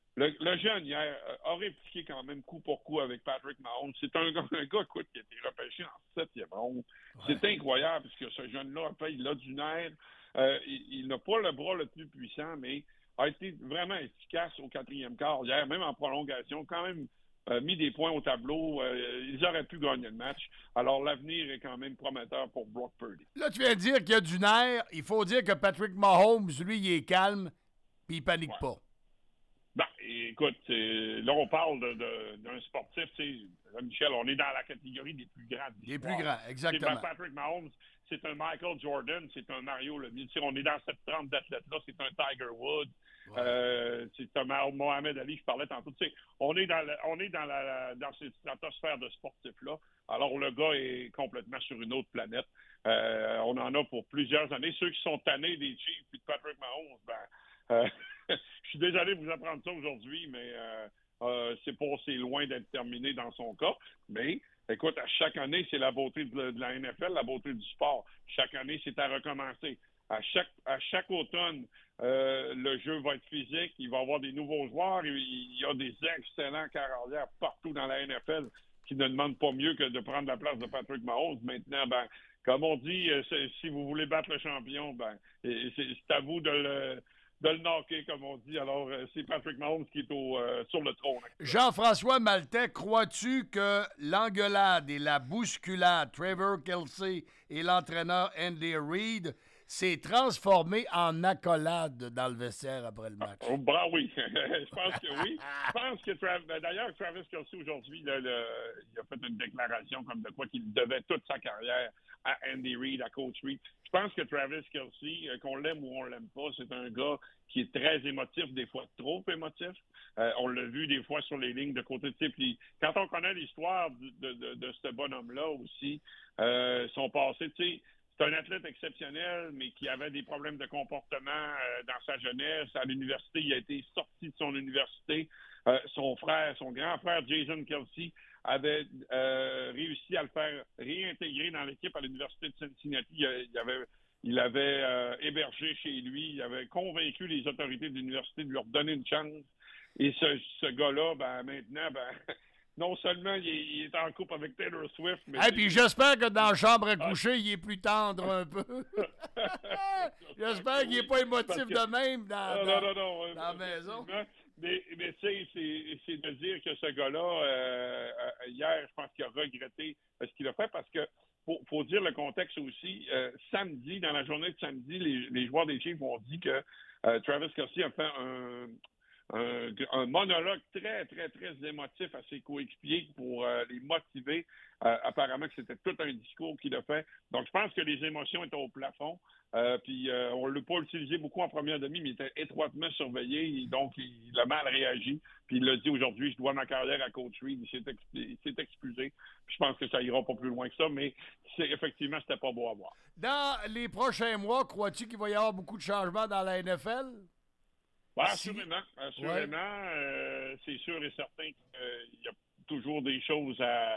Le, le jeune, hier, a répliqué quand même coup pour coup avec Patrick Mahomes. C'est un, un gars, écoute, qui a été repêché en septième ronde. Ouais. C'est incroyable, parce que ce jeune-là, il a du nerf. Euh, il, il n'a pas le bras le plus puissant, mais a été vraiment efficace au quatrième quart hier, même en prolongation, quand même euh, mis des points au tableau. Euh, ils auraient pu gagner le match. Alors, l'avenir est quand même prometteur pour Brock Purdy. Là, tu viens de dire qu'il y a du nerf. Il faut dire que Patrick Mahomes, lui, il est calme, puis il panique ouais. pas. Ben, écoute, là, on parle de, de, d'un sportif, tu sais, Michel, on est dans la catégorie des plus grands. Les plus grands, exactement. C'est Patrick Mahomes, c'est un Michael Jordan, c'est un Mario Lemieux. Tu sais, on est dans cette trempe d'athlètes-là, c'est un Tiger Woods, ouais. euh, c'est un Mohamed Ali, je parlais tantôt. Tu sais, on est dans, la, on est dans, la, dans cette stratosphère de sportifs-là. Alors, le gars est complètement sur une autre planète. Euh, on en a pour plusieurs années. Ceux qui sont tannés des Chiefs et de Patrick Mahomes, ben... Euh, je suis désolé de vous apprendre ça aujourd'hui, mais euh, euh, c'est pas assez loin d'être terminé dans son cas. Mais, écoute, à chaque année, c'est la beauté de, de la N F L, la beauté du sport. Chaque année, c'est à recommencer. À chaque, à chaque automne, euh, le jeu va être physique, il va y avoir des nouveaux joueurs, il, il y a des excellents carrières partout dans la N F L qui ne demandent pas mieux que de prendre la place de Patrick Mahomes. Maintenant, ben, comme on dit, si vous voulez battre le champion, ben, c'est, c'est à vous de le... de le knocker, comme on dit. Alors, euh, c'est Patrick Mahomes qui est au, euh, sur le trône. Jean-François Maltais, crois-tu que l'engueulade et la bousculade, Trevor Kelsey et l'entraîneur Andy Reid, s'est transformé en accolade dans le vestiaire après le match? Oh, bah oui, je pense que oui. Je pense que, Trav... d'ailleurs, Travis Kelsey, aujourd'hui, là, le... il a fait une déclaration comme de quoi qu'il devait toute sa carrière à Andy Reid, à Coach Reid. Je pense que Travis Kelsey, qu'on l'aime ou on l'aime pas, c'est un gars qui est très émotif, des fois trop émotif. Euh, on l'a vu des fois sur les lignes de côté de type. Puis, quand on connaît l'histoire de, de, de ce bonhomme-là aussi, euh, son passé, tu sais, c'est un athlète exceptionnel, mais qui avait des problèmes de comportement euh, dans sa jeunesse. À l'université, il a été sorti de son université. Euh, son frère, son grand frère, Jason Kelsey, avait euh, réussi à le faire réintégrer dans l'équipe à l'université de Cincinnati. Il, il avait, il avait euh, hébergé chez lui. Il avait convaincu les autorités de l'université de lui redonner une chance. Et ce, ce gars-là, ben, maintenant, ben... non seulement il est, il est en couple avec Taylor Swift, mais... Et hey, puis j'espère que dans la chambre à coucher, il est plus tendre un peu. J'espère qu'il n'est pas émotif que... de même dans, non, non, non, non, dans la maison. Mais, mais tu sais, c'est, c'est de dire que ce gars-là, euh, hier, je pense qu'il a regretté ce qu'il a fait parce que, faut, faut dire le contexte aussi, euh, samedi, dans la journée de samedi, les, les joueurs des Chiefs ont dit que euh, Travis Kelsey a fait un... Un, un monologue très, très, très émotif à ses coéquipiers pour euh, les motiver. Euh, apparemment que c'était tout un discours qu'il a fait. Donc, je pense que les émotions étaient au plafond. Euh, puis, euh, on ne l'a pas utilisé beaucoup en première demi, mais il était étroitement surveillé. Et donc, il, il a mal réagi. Puis, il l'a dit aujourd'hui, je dois ma carrière à Coach Reid. Il s'est, ex, il s'est excusé. Puis, je pense que ça ira pas plus loin que ça. Mais c'est, effectivement, c'était pas beau à voir. Dans les prochains mois, crois-tu qu'il va y avoir beaucoup de changements dans la N F L? Ouais, assurément, assurément. Ouais. Euh, c'est sûr et certain qu'il y a toujours des choses à,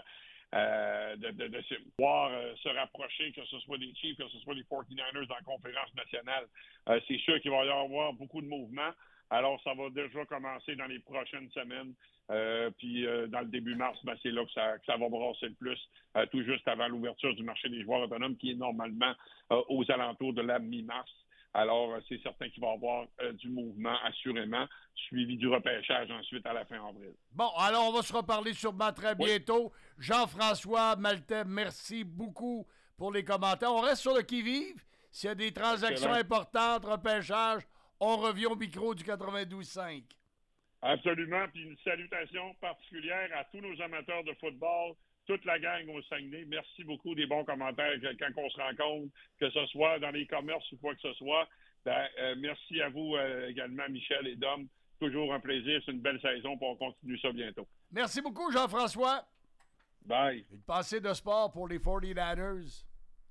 à de, de, de, de pouvoir euh, se rapprocher, que ce soit des Chiefs, que ce soit les forty-niners dans la conférence nationale. Euh, c'est sûr qu'il va y avoir beaucoup de mouvements. Alors, ça va déjà commencer dans les prochaines semaines. Euh, puis, euh, dans le début mars, ben, c'est là que ça, que ça va brasser le plus, euh, tout juste avant l'ouverture du marché des joueurs autonomes, qui est normalement euh, aux alentours de la mi-mars. Alors, c'est certain qu'il va y avoir euh, du mouvement, assurément, suivi du repêchage ensuite à la fin avril. Bon, alors on va se reparler sûrement très bientôt. Oui. Jean-François Maltais, merci beaucoup pour les commentaires. On reste sur le qui-vive. S'il y a des transactions Excellent. importantes, repêchage, on revient au micro du quatre-vingt-douze cinq. Absolument. Puis une salutation particulière à tous nos amateurs de football, toute la gang au Saguenay. Merci beaucoup des bons commentaires quand on se rencontre, que ce soit dans les commerces ou quoi que ce soit. Ben, euh, merci à vous euh, également, Michel et Dom. Toujours un plaisir. C'est une belle saison, puis on continue ça bientôt. Merci beaucoup, Jean-François. Bye. Une pensée de sport pour les forty-niners.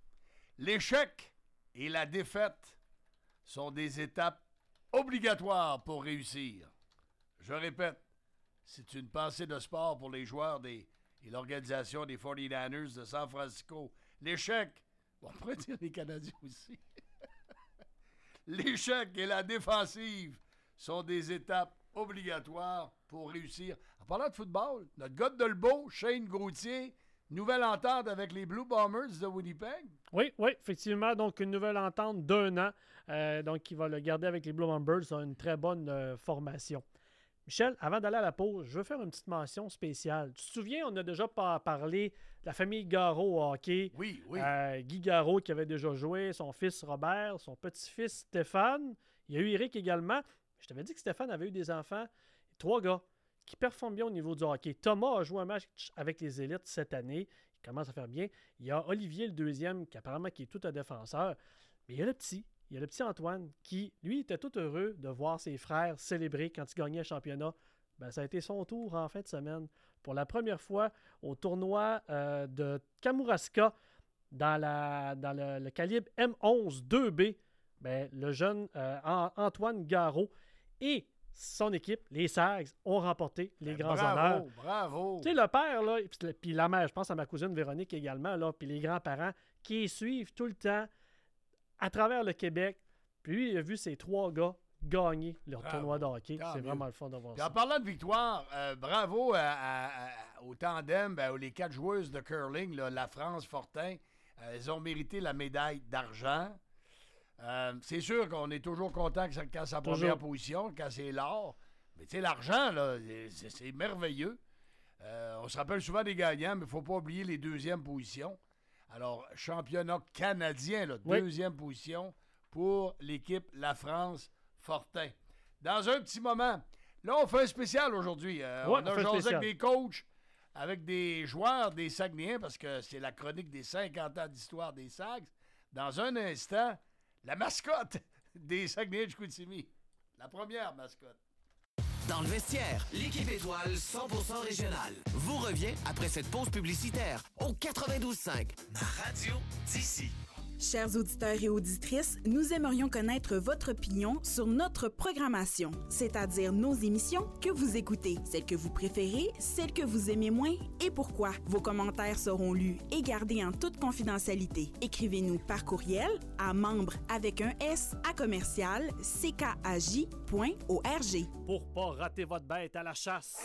L'échec et la défaite sont des étapes obligatoires pour réussir. Je répète, c'est une pensée de sport pour les joueurs des et l'organisation des forty-niners de San Francisco. L'échec, bon, on pourrait dire les Canadiens aussi. L'échec et la défensive sont des étapes obligatoire pour réussir. En parlant de football, notre gars de Dolbeau, Shane Gauthier, nouvelle entente avec les Blue Bombers de Winnipeg. Oui, oui, effectivement. Donc, une nouvelle entente d'un an. Euh, donc, il va le garder avec les Blue Bombers. Ça a une très bonne euh, formation. Michel, avant d'aller à la pause, je veux faire une petite mention spéciale. Tu te souviens, on a déjà par- parlé de la famille Garreau au hockey. Oui, oui. Euh, Guy Garreau qui avait déjà joué, son fils Robert, son petit-fils Stéphane. Il y a eu Eric également. Je t'avais dit que Stéphane avait eu des enfants. Trois gars qui performent bien au niveau du hockey. Thomas a joué un match avec les élites cette année. Il commence à faire bien. Il y a Olivier, le deuxième, qui apparemment qui est tout un défenseur. Mais il y a le petit. Il y a le petit Antoine qui, lui, était tout heureux de voir ses frères célébrer quand ils gagnaient le championnat. Ben, ça a été son tour en fin de semaine. Pour la première fois au tournoi euh, de Kamouraska dans, la, dans le, le calibre M onze deux B, ben, le jeune euh, Antoine Garreau et son équipe, les Sags, ont remporté les Ben, grands bravo, honneurs. bravo. Tu sais, le père, là, puis la mère, je pense à ma cousine Véronique également, là, puis les grands-parents qui suivent tout le temps à travers le Québec. Puis lui, il a vu ces trois gars gagner leur Bravo. tournoi de hockey. Tant C'est mieux. vraiment le fun d'avoir Puis ça. en parlant de victoire, euh, bravo à- à- à- au tandem, ben, les quatre joueuses de curling, là, la France, Fortin. Euh, elles ont mérité la médaille d'argent. Euh, c'est sûr qu'on est toujours content que ça, quand c'est en Toujours. première position, quand c'est l'or. Mais tu sais, l'argent, là, c'est, c'est merveilleux. Euh, on se rappelle souvent des gagnants, mais il ne faut pas oublier les deuxièmes positions. Alors, championnat canadien, là, Oui. deuxième position pour l'équipe La France Fortin. Dans un petit moment, là, on fait un spécial aujourd'hui. Euh, Ouais, on on a fait un jasé spécial. avec des coachs, avec des joueurs des Saguenayens, parce que c'est la chronique des cinquante ans d'histoire des Sags. Dans un instant, la mascotte des Saguenayens de Chicoutimi. La première mascotte. Dans le vestiaire, l'équipe étoile cent pour cent régionale vous revient après cette pause publicitaire au quatre-vingt-douze cinq. Ma radio d'ici. Chers auditeurs et auditrices, nous aimerions connaître votre opinion sur notre programmation, c'est-à-dire nos émissions que vous écoutez, celles que vous préférez, celles que vous aimez moins et pourquoi. Vos commentaires seront lus et gardés en toute confidentialité. Écrivez-nous par courriel à membre avec un S à commercial c k a j point org. Pour pas rater votre bête à la chasse,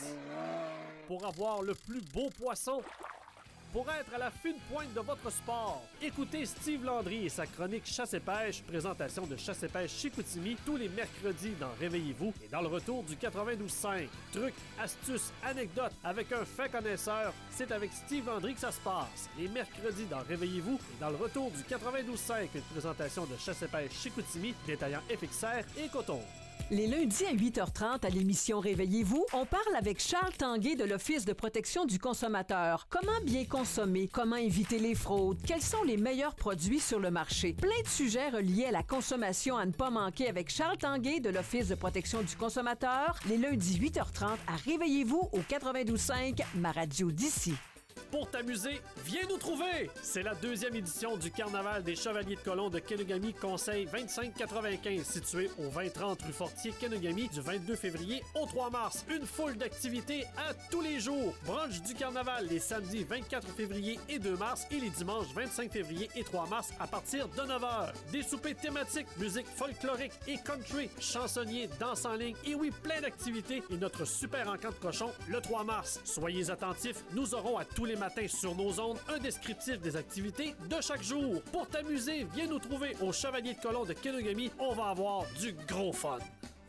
pour avoir le plus beau poisson, pour être à la fine pointe de votre sport, écoutez Steve Landry et sa chronique Chasse et pêche, présentation de Chasse et pêche Chicoutimi tous les mercredis dans Réveillez-vous et dans le retour du quatre-vingt-douze cinq. Trucs, astuces, anecdotes avec un fait connaisseur, c'est avec Steve Landry que ça se passe. Les mercredis dans Réveillez-vous et dans le retour du quatre-vingt-douze cinq, une présentation de Chasse et pêche Chicoutimi, détaillant F X R et coton. Les lundis à huit heures trente à l'émission Réveillez-vous, on parle avec Charles Tanguay de l'Office de protection du consommateur. Comment bien consommer? Comment éviter les fraudes? Quels sont les meilleurs produits sur le marché? Plein de sujets reliés à la consommation à ne pas manquer avec Charles Tanguay de l'Office de protection du consommateur. Les lundis huit heures trente à Réveillez-vous au quatre-vingt-douze cinq, ma radio d'ici. Pour t'amuser, viens nous trouver! C'est la deuxième édition du Carnaval des Chevaliers de Colomb de Kenogami, Conseil vingt-cinq quatre-vingt-quinze, situé au vingt trente rue Fortier, Kenogami, du vingt-deux février au trois mars. Une foule d'activités à tous les jours. Brunch du Carnaval les samedis vingt-quatre février et deux mars et les dimanches vingt-cinq février et trois mars à partir de neuf heures. Des soupers thématiques, musique folklorique et country, chansonniers, danse en ligne et oui, plein d'activités et notre super encamp de cochon le trois mars. Soyez attentifs, nous aurons à tous les matins sur nos ondes un descriptif des activités de chaque jour. Pour t'amuser, viens nous trouver au Chevalier de Colomb de Kenogami. On va avoir du gros fun.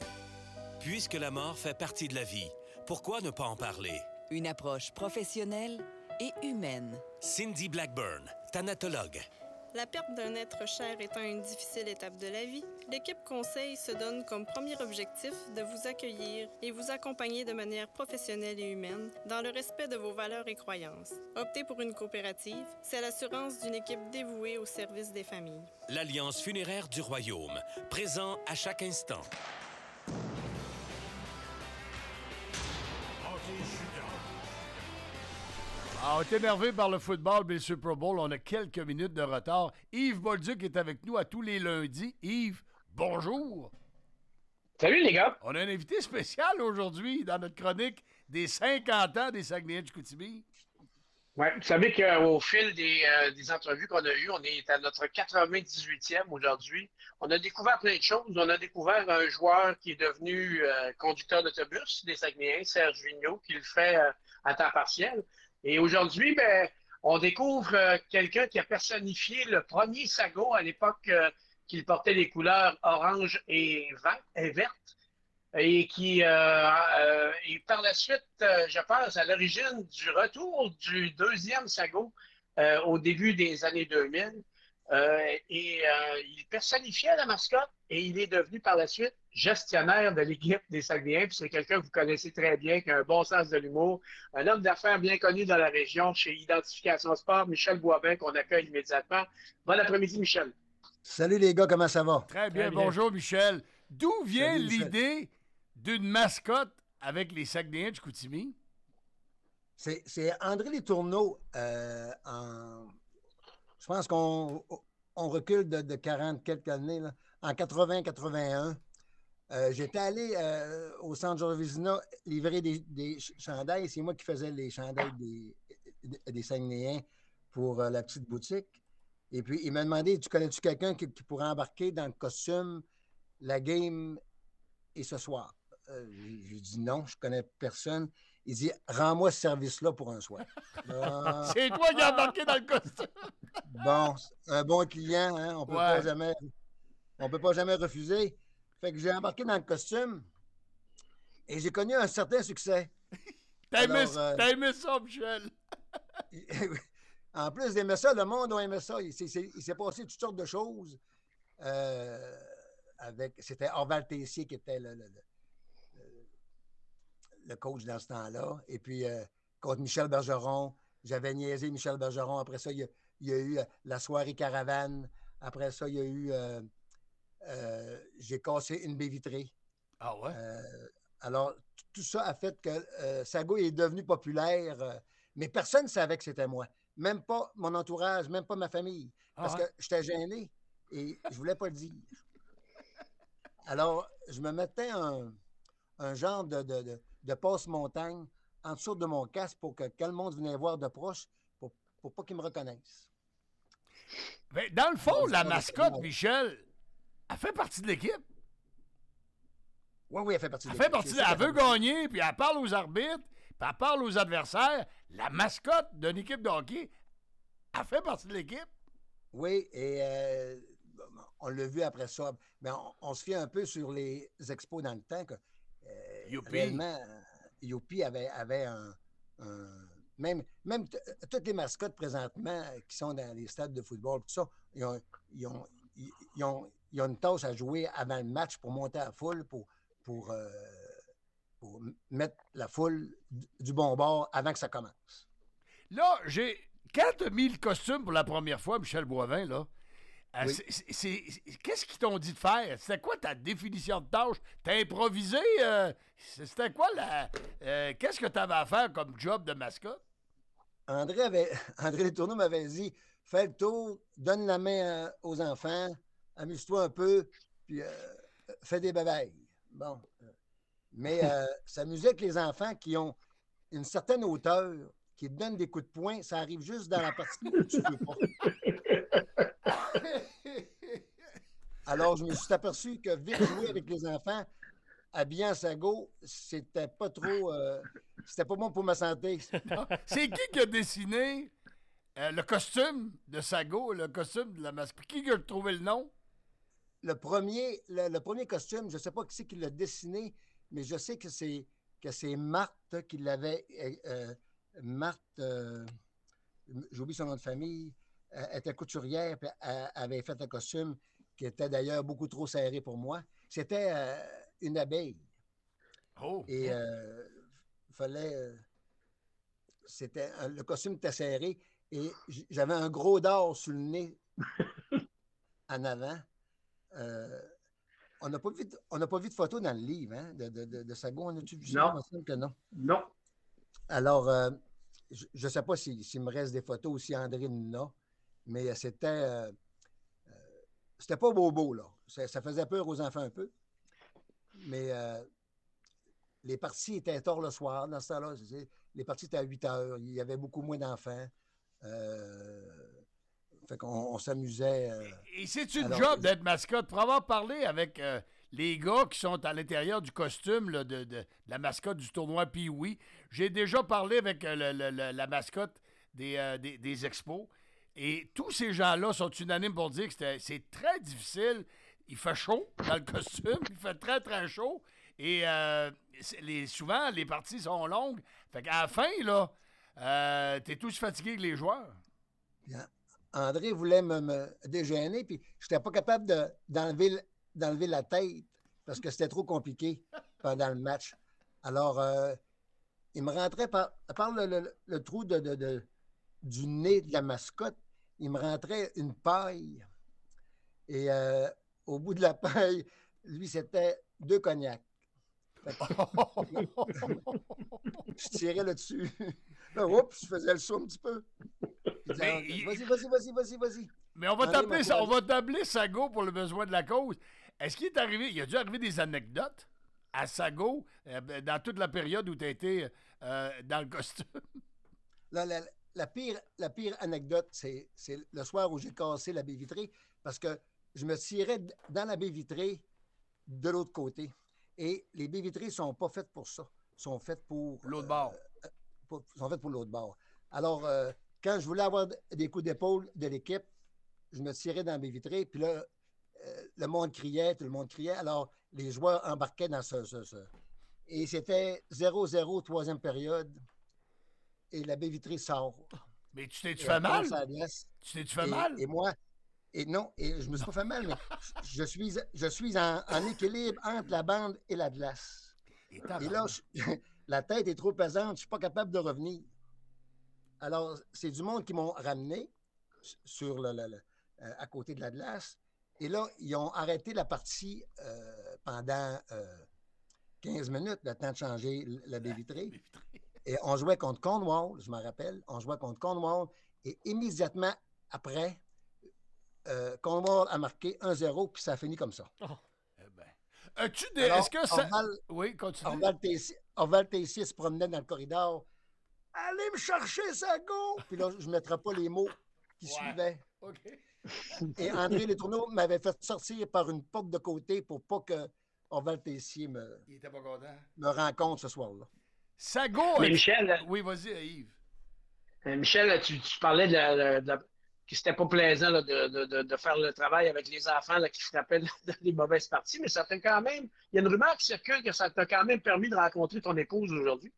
Puisque la mort fait partie de la vie, pourquoi ne pas en parler? Une approche professionnelle et humaine. Cindy Blackburn, thanatologue. La perte d'un être cher étant une difficile étape de la vie, l'équipe Conseil se donne comme premier objectif de vous accueillir et vous accompagner de manière professionnelle et humaine dans le respect de vos valeurs et croyances. Optez pour une coopérative, c'est l'assurance d'une équipe dévouée au service des familles. L'Alliance funéraire du Royaume, présent à chaque instant. Ah, on est énervé par le football, mais le Super Bowl, on a quelques minutes de retard. Yves Bolduc est avec nous à tous les lundis. Yves, bonjour. Salut les gars. On a un invité spécial aujourd'hui dans notre chronique des cinquante ans des Saguenayens de Chicoutimi. Oui, vous savez qu'au fil des, euh, des entrevues qu'on a eues, on est à notre quatre-vingt-dix-huitième aujourd'hui. On a découvert plein de choses. On a découvert un joueur qui est devenu euh, conducteur d'autobus des Saguenayens, Serge Vigneault, qui le fait euh, à temps partiel. Et aujourd'hui, ben, on découvre euh, quelqu'un qui a personnifié le premier Sago à l'époque euh, qu'il portait les couleurs orange et, vert, et verte. Et qui, euh, euh, et par la suite, euh, je pense, à l'origine du retour du deuxième Sago euh, au début des années deux mille. Euh, et euh, il personnifiait la mascotte et il est devenu par la suite gestionnaire de l'équipe des Saguenayens. Puis c'est quelqu'un que vous connaissez très bien, qui a un bon sens de l'humour, un homme d'affaires bien connu dans la région chez Identification Sport, Michel Boivin, qu'on accueille immédiatement. Bon après-midi, Michel. Salut les gars, comment ça va? Très bien, Très bien. bonjour Michel. D'où vient Salut, Michel. l'idée d'une mascotte avec les Saguenayens de Chicoutimi? C'est, c'est André Letourneau. Euh, en, je pense qu'on on recule de, de quarante quelques années. Là. En quatre-vingts quatre-vingt-un, euh, j'étais allé euh, au centre Georges Vézina livrer des, des ch- chandails. C'est moi qui faisais les chandails des, des, des Saguenayens pour euh, la petite boutique. Et puis, il m'a demandé, tu connais-tu quelqu'un qui, qui pourrait embarquer dans le costume la game et ce soir? Euh, j'ai, j'ai dit non, je connais personne. Il dit, rends-moi ce service-là pour un soir. Ah, C'est toi qui as embarqué dans le costume. bon, un bon client, hein, on peut Ouais. pas jamais, on peut pas jamais refuser. Fait que j'ai embarqué dans le costume et j'ai connu un certain succès. T'as aimé, Alors, euh, t'as aimé ça, Michel? En plus d'aimer ça, le monde a aimé ça. Il s'est, c'est- il s'est passé toutes sortes de choses. Euh, avec, c'était Orval Tessier qui était le, le- le- le coach dans ce temps-là. Et puis, euh, contre Michel Bergeron, j'avais niaisé Michel Bergeron. Après ça, il y a, il y a eu euh, la soirée caravane. Après ça, il y a eu... euh, euh, j'ai cassé une baie vitrée. Ah ouais? Euh, alors, t- tout ça a fait que euh, Sago est devenu populaire, euh, mais personne ne savait que c'était moi. Même pas mon entourage, même pas ma famille. Ah Parce ouais? que j'étais gêné et je voulais pas le dire. Alors, je me mettais un, un genre de, de, de, de passe-montagne en dessous de mon casque pour que quand le monde venait voir de proche, pour, pour pas qu'ils me reconnaissent. Mais dans le fond, Bon, la c'est pas mascotte, de- Michel, elle fait partie de l'équipe. Oui, oui, elle fait partie de Elle fait l'équipe. partie, C'est de- ça elle qu'elle veut fait partie. gagner, puis elle parle aux arbitres, puis elle parle aux adversaires. La mascotte d'une équipe de hockey, elle fait partie de l'équipe. Oui, et euh, on l'a vu après ça. Mais on, on se fie un peu sur les expos dans le temps que euh, Youpi. réellement, euh, Youpi avait, avait un, un- même, même t- toutes les mascottes présentement euh, qui sont dans les stades de football, tout ça, ils ont, ils ont, ils, ils ont, ils ont une tâche à jouer avant le match pour monter à la foule, pour, pour, euh, pour m- mettre la foule du- du bon bord avant que ça commence. Là, j'ai. Quand tu as mis le costume pour la première fois, Michel Boivin, là, euh, Oui. c'est- c'est- c'est- qu'est-ce qu'ils t'ont dit de faire? C'était quoi ta définition de tâche? T'as improvisé? euh, c'était quoi la. euh, qu'est-ce que tu avais à faire comme job de mascotte? André, avait, André Letourneau m'avait dit fais le tour, donne la main euh, aux enfants, amuse-toi un peu, puis euh, fais des babayes. Bon. euh, Mais euh, s'amuser avec les enfants qui ont une certaine hauteur, qui te donnent des coups de poing, ça arrive juste dans la partie où tu peux pas. Alors, je me suis aperçu que vite jouer avec les enfants, habillé en sago, c'était pas trop. euh, c'était pas bon pour ma santé. C'est qui qui a dessiné euh, le costume de Sago, le costume de la mascotte? Qui a trouvé le nom? Le premier, le, le premier costume, je ne sais pas qui c'est qui l'a dessiné, mais je sais que c'est que c'est Marthe qui l'avait. euh, euh, Marthe, euh, j'oublie son nom de famille, euh, était couturière, puis elle avait fait un costume qui était d'ailleurs beaucoup trop serré pour moi. C'était euh, une abeille. Oh! Et euh, fallait. euh, c'était un- le costume était serré et j- j'avais un gros dard sur le nez en avant. Euh, on n'a pas vu de, on n'a pas vu de photo dans le livre hein, de, de, de, de Sago. On a-tu vu ça? Non. Il me semble que non. Non. Alors, euh, je ne sais pas si- s'il me reste des photos ou si André en a, mais c'était. euh, euh, c'était pas bobo, là. Ça, ça faisait peur aux enfants un peu. Mais euh, les parties étaient tard le soir dans ce temps-là. Les parties étaient à huit heures. Il y avait beaucoup moins d'enfants. Euh, fait qu'on on s'amusait. Euh, et et c'est une alors, job d'être mascotte. Pour avoir parlé avec euh, les gars qui sont à l'intérieur du costume là, de, de, de la mascotte du tournoi Pee-Wee, j'ai déjà parlé avec euh, le, le, le, la mascotte des, euh, des, des expos. Et tous ces gens-là sont unanimes pour dire que c'était, c'est très difficile. Il fait chaud dans le costume. Il fait très, très chaud. Et euh, les, souvent, les parties sont longues. Fait qu'à la fin, là, euh, t'es tous fatigué que les joueurs. Bien. André voulait me, me déjeuner, puis je n'étais pas capable de, d'enlever, d'enlever la tête parce que c'était trop compliqué pendant le match. Alors, euh, il me rentrait par, par le, le, le trou de, de, de, du nez de la mascotte, il me rentrait une paille. Et euh, au bout de la paille, lui, c'était deux cognacs. Je tirais là-dessus. Là, oups, je faisais le saut un petit peu. Disais, il... Vas-y, vas-y, vas-y, vas-y, vas-y. Mais on va t'appeler ça, on va t'appeler Sago pour le besoin de la cause. Est-ce qu'il est arrivé, il a dû arriver des anecdotes à Sago euh, dans toute la période où tu as été euh, dans le costume? La, la, la, pire, la pire anecdote, c'est, c'est le soir où j'ai cassé la baie vitrée parce que je me tirais dans la baie vitrée de l'autre côté. Et les baies vitrées ne sont pas faites pour ça. Elles sont faites pour... L'autre bord. Euh, pour, sont faites pour l'autre bord. Alors, euh, quand je voulais avoir des coups d'épaule de l'équipe, je me tirais dans la baie vitrée, puis là, euh, le monde criait, tout le monde criait. Alors, les joueurs embarquaient dans ce... ce, ce. Et c'était zéro zéro, troisième période, et la baie vitrée sort. Mais tu t'es-tu fait mal? Tu t'es-tu fait et, mal? Et moi... Et non, et je me suis pas fait mal, mais je suis, je suis en, en équilibre entre la bande et la glace. Et, et là, je, la tête est trop pesante, je ne suis pas capable de revenir. Alors, c'est du monde qui m'ont ramené sur le, le, le, euh, à côté de la glace. Et là, ils ont arrêté la partie euh, pendant euh, quinze minutes, le temps de changer la baie vitrée. Et on jouait contre Cornwall, je me rappelle. On jouait contre Cornwall. Et immédiatement après, Euh, Cornwall a marqué un zéro, puis ça a fini comme ça. Oh. Eh ben. As-tu des... Alors, Est-ce que ça... Orval, oui, continue. Orval Tessier, Orval Tessier se promenait dans le corridor. « Allez me chercher, Sago! » Puis là, je ne mettrai pas les mots qui ouais. suivaient. Okay. Et André Letourneau m'avait fait sortir par une porte de côté pour pas que Orval Tessier me, Il était pas content. me rencontre ce soir-là. Sago! Mais Michel... Oui, vas-y, Yves. Euh, Michel, tu, tu parlais de la... De la... que c'était pas plaisant là, de, de, de faire le travail avec les enfants là, qui frappaient dans les mauvaises parties, mais ça t'a quand même... Il y a une rumeur qui circule que ça t'a quand même permis de rencontrer ton épouse aujourd'hui.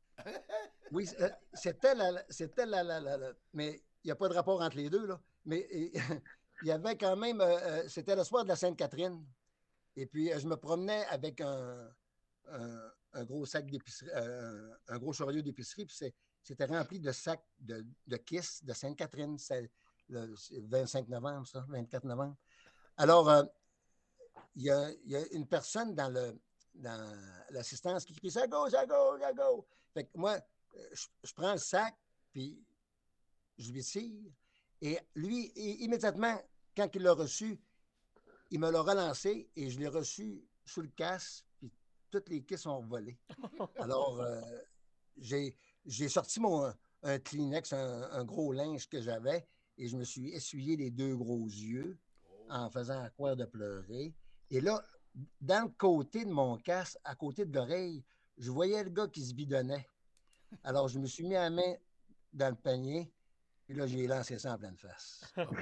Oui, c'était la... C'était la, la, la, la mais il n'y a pas de rapport entre les deux, là. Mais il y avait quand même... Euh, c'était le soir de la Sainte-Catherine. Et puis, je me promenais avec un, un, un gros sac d'épicerie, euh, un gros chariot d'épicerie, puis c'est, c'était rempli de sacs de, de Kiss de Sainte-Catherine. C'est le vingt-cinq novembre, ça, vingt-quatre novembre. Alors, euh, il y, y a une personne dans, le, dans l'assistance qui crie « Ça go, ça go, ça go ». Fait que moi, je, je prends le sac, puis je lui tire. Et lui, et, immédiatement, quand il l'a reçu, il me l'a relancé et je l'ai reçu sous le casque, puis toutes les quilles sont volées. Alors, euh, j'ai, j'ai sorti mon, un Kleenex, un, un gros linge que j'avais, et je me suis essuyé les deux gros yeux en faisant à croire de pleurer. Et là, dans le côté de mon casque, à côté de l'oreille, je voyais le gars qui se bidonnait. Alors, je me suis mis la main dans le panier, et là, j'ai lancé ça en pleine face.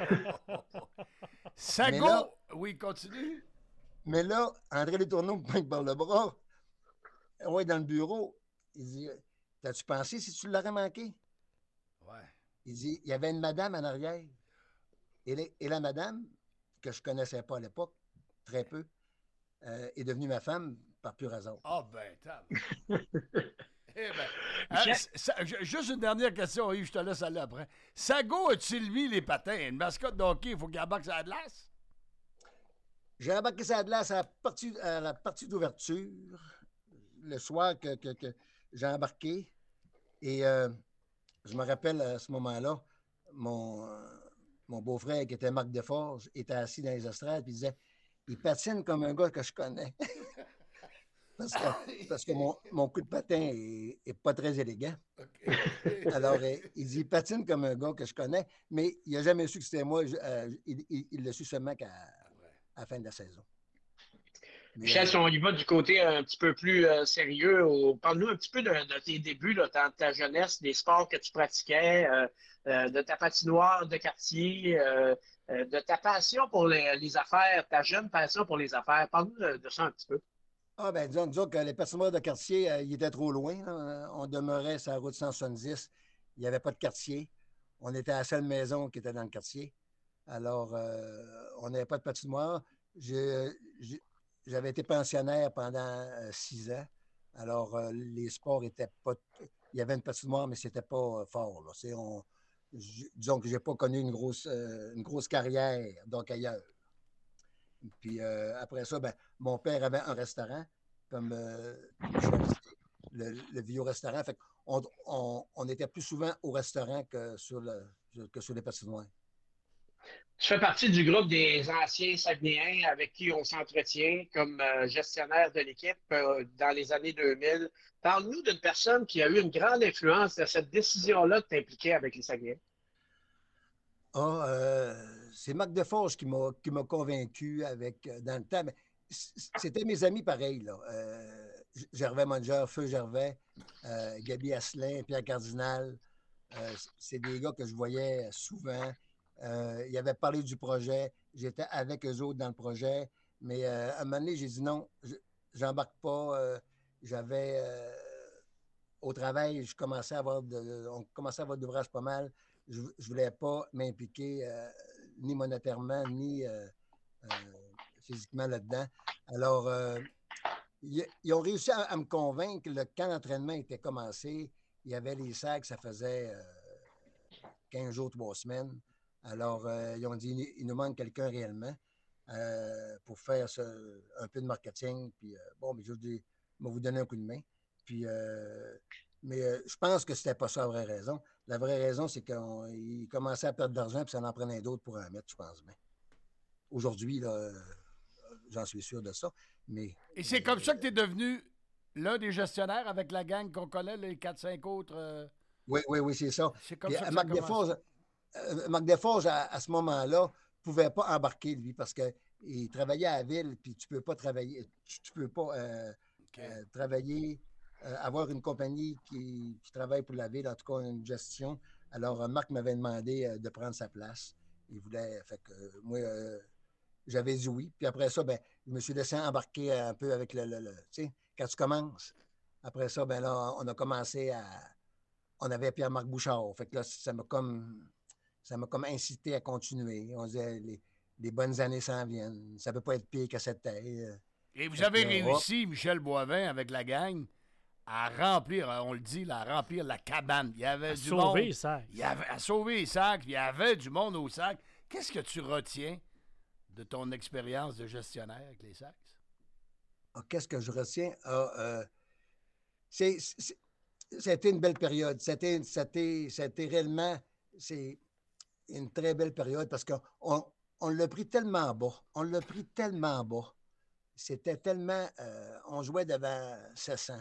Sago! Là, oui, continue. Mais là, André Letourneau me pointe par le bras. Ouais, dans le bureau. Il dit, t'as-tu pensé si tu l'aurais manqué? Ouais. Il dit, il y avait une madame en arrière. Et, les, et la madame, que je ne connaissais pas à l'époque, très peu, euh, est devenue ma femme par pur hasard. Ah, oh, ben, t'as. Eh ben, hein, ça, juste une dernière question, Yves, je te laisse aller après. Sago a-t-il lui les patins? Une mascotte de hockey, il faut qu'il embarque sa glace? J'ai embarqué sa glace à la partie, à la partie d'ouverture, le soir que, que, que j'ai embarqué. Et euh, je me rappelle à ce moment-là, mon, euh, mon beau-frère, qui était Marc Desforges, était assis dans les estrades et disait « Il patine comme un gars que je connais. » Parce que, parce que mon, mon coup de patin est, est pas très élégant. Okay. Alors, euh, il dit, il patine comme un gars que je connais, mais il n'a jamais su que c'était moi. Je, euh, il, il, il l'a su seulement qu'à à la fin de la saison. Mais, Michel, euh, si on y va du côté un petit peu plus euh, sérieux, au, parle-nous un petit peu de, de tes débuts, là, de ta jeunesse, des sports que tu pratiquais, euh, euh, de ta patinoire de quartier, euh, euh, de ta passion pour les, les affaires, ta jeune passion pour les affaires. Parle-nous de, de ça un petit peu. Ah, ben disons, disons que les patinoires de quartier, euh, ils étaient trop loin. Là. On demeurait sur la route cent soixante-dix. Il n'y avait pas de quartier. On était à la seule maison qui était dans le quartier. Alors, euh, on n'avait pas de patinoire. J'ai, j'ai, j'avais été pensionnaire pendant euh, six ans. Alors, euh, les sports étaient pas... Il y avait une patinoire, mais c'était pas euh, fort. Là. C'est, on, j- disons que j'ai pas connu une grosse, euh, une grosse carrière, donc ailleurs. Puis euh, après ça, ben, mon père avait un restaurant, comme euh, le, le vieux restaurant. Fait qu'on on, on était plus souvent au restaurant que sur, le, que sur les patinoires. Tu fais partie du groupe des anciens Saguenayens avec qui on s'entretient comme euh, gestionnaire de l'équipe euh, dans les années deux mille. Parle-nous d'une personne qui a eu une grande influence dans cette décision-là de t'impliquer avec les Saguenayens. Ah, euh, c'est Marc Deforge qui m'a, qui m'a convaincu avec, euh, dans le temps. Mais c'était mes amis pareils, là. Euh, Gervais Monger, Feu Gervais, euh, Gaby Asselin, Pierre Cardinal. Euh, c'est des gars que je voyais souvent. Euh, ils avaient parlé du projet. J'étais avec eux autres dans le projet. Mais euh, à un moment donné, j'ai dit non, je, j'embarque pas. Euh, j'avais... Euh, au travail, je commençais à avoir de, on commençait à avoir d'ouvrages pas mal. Je ne voulais pas m'impliquer euh, ni monétairement, ni euh, euh, physiquement là-dedans. Alors, euh, ils, ils ont réussi à, à me convaincre que le camp d'entraînement était commencé. Il y avait les sacs, ça faisait euh, quinze jours, trois semaines. Alors, euh, ils ont dit, il nous manque quelqu'un réellement euh, pour faire ce, un peu de marketing. Puis, euh, bon, mais je dis, je vais vous donner un coup de main. Puis, euh, mais euh, je pense que c'était pas ça la vraie raison. La vraie raison, c'est qu'ils commençaient à perdre de l'argent puis ça en prenait d'autres pour en mettre, je pense bien. Aujourd'hui, là, euh, j'en suis sûr de ça. Mais, Et c'est euh, comme ça que tu es devenu l'un des gestionnaires avec la gang qu'on connaît, les quatre cinq autres. Euh... Oui, oui, oui, c'est ça. C'est comme puis, ça que Marc ça Deforge, euh, Marc Deforge, à, à ce moment-là, ne pouvait pas embarquer, lui, parce qu'il travaillait à la ville, puis tu ne peux pas travailler, tu, tu peux pas euh, okay. euh, travailler... Euh, avoir une compagnie qui, qui travaille pour la ville, en tout cas une gestion. Alors, euh, Marc m'avait demandé euh, de prendre sa place. Il voulait, fait que euh, moi, euh, j'avais dit oui. Puis après ça, ben, je me suis laissé embarquer un peu avec le, le, le tu sais, quand tu commences. Après ça, ben là, on a commencé à, on avait Pierre-Marc Bouchard. Fait que là, ça m'a comme, ça m'a comme incité à continuer. On disait, les, les bonnes années s'en viennent. Ça ne peut pas être pire qu'à cette taille. Et vous avez réussi, Michel Boivin, avec la gang, à remplir, on le dit, là, à remplir la cabane. Il y avait à du sauver monde. Les sacs. Il y avait, à sauver les sacs. Il y avait du monde aux sacs. Qu'est-ce que tu retiens de ton expérience de gestionnaire avec les sacs? Ah, qu'est-ce que je retiens? Ah, euh, c'est, c'est, c'était une belle période. C'était, c'était, c'était réellement c'est une très belle période parce qu'on on l'a pris tellement bas. On l'a pris tellement bas. C'était tellement... Euh, on jouait devant sept cents.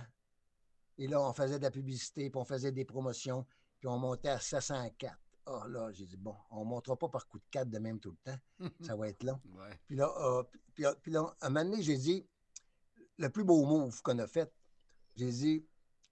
Et là, on faisait de la publicité, puis on faisait des promotions, puis on montait à sept cent quatre. Ah oh, là, j'ai dit, bon, on ne montera pas par coup de quatre de même tout le temps. Ça va être long. Ouais. Puis là, euh, puis, puis là, à un moment donné, j'ai dit, le plus beau move qu'on a fait, j'ai dit,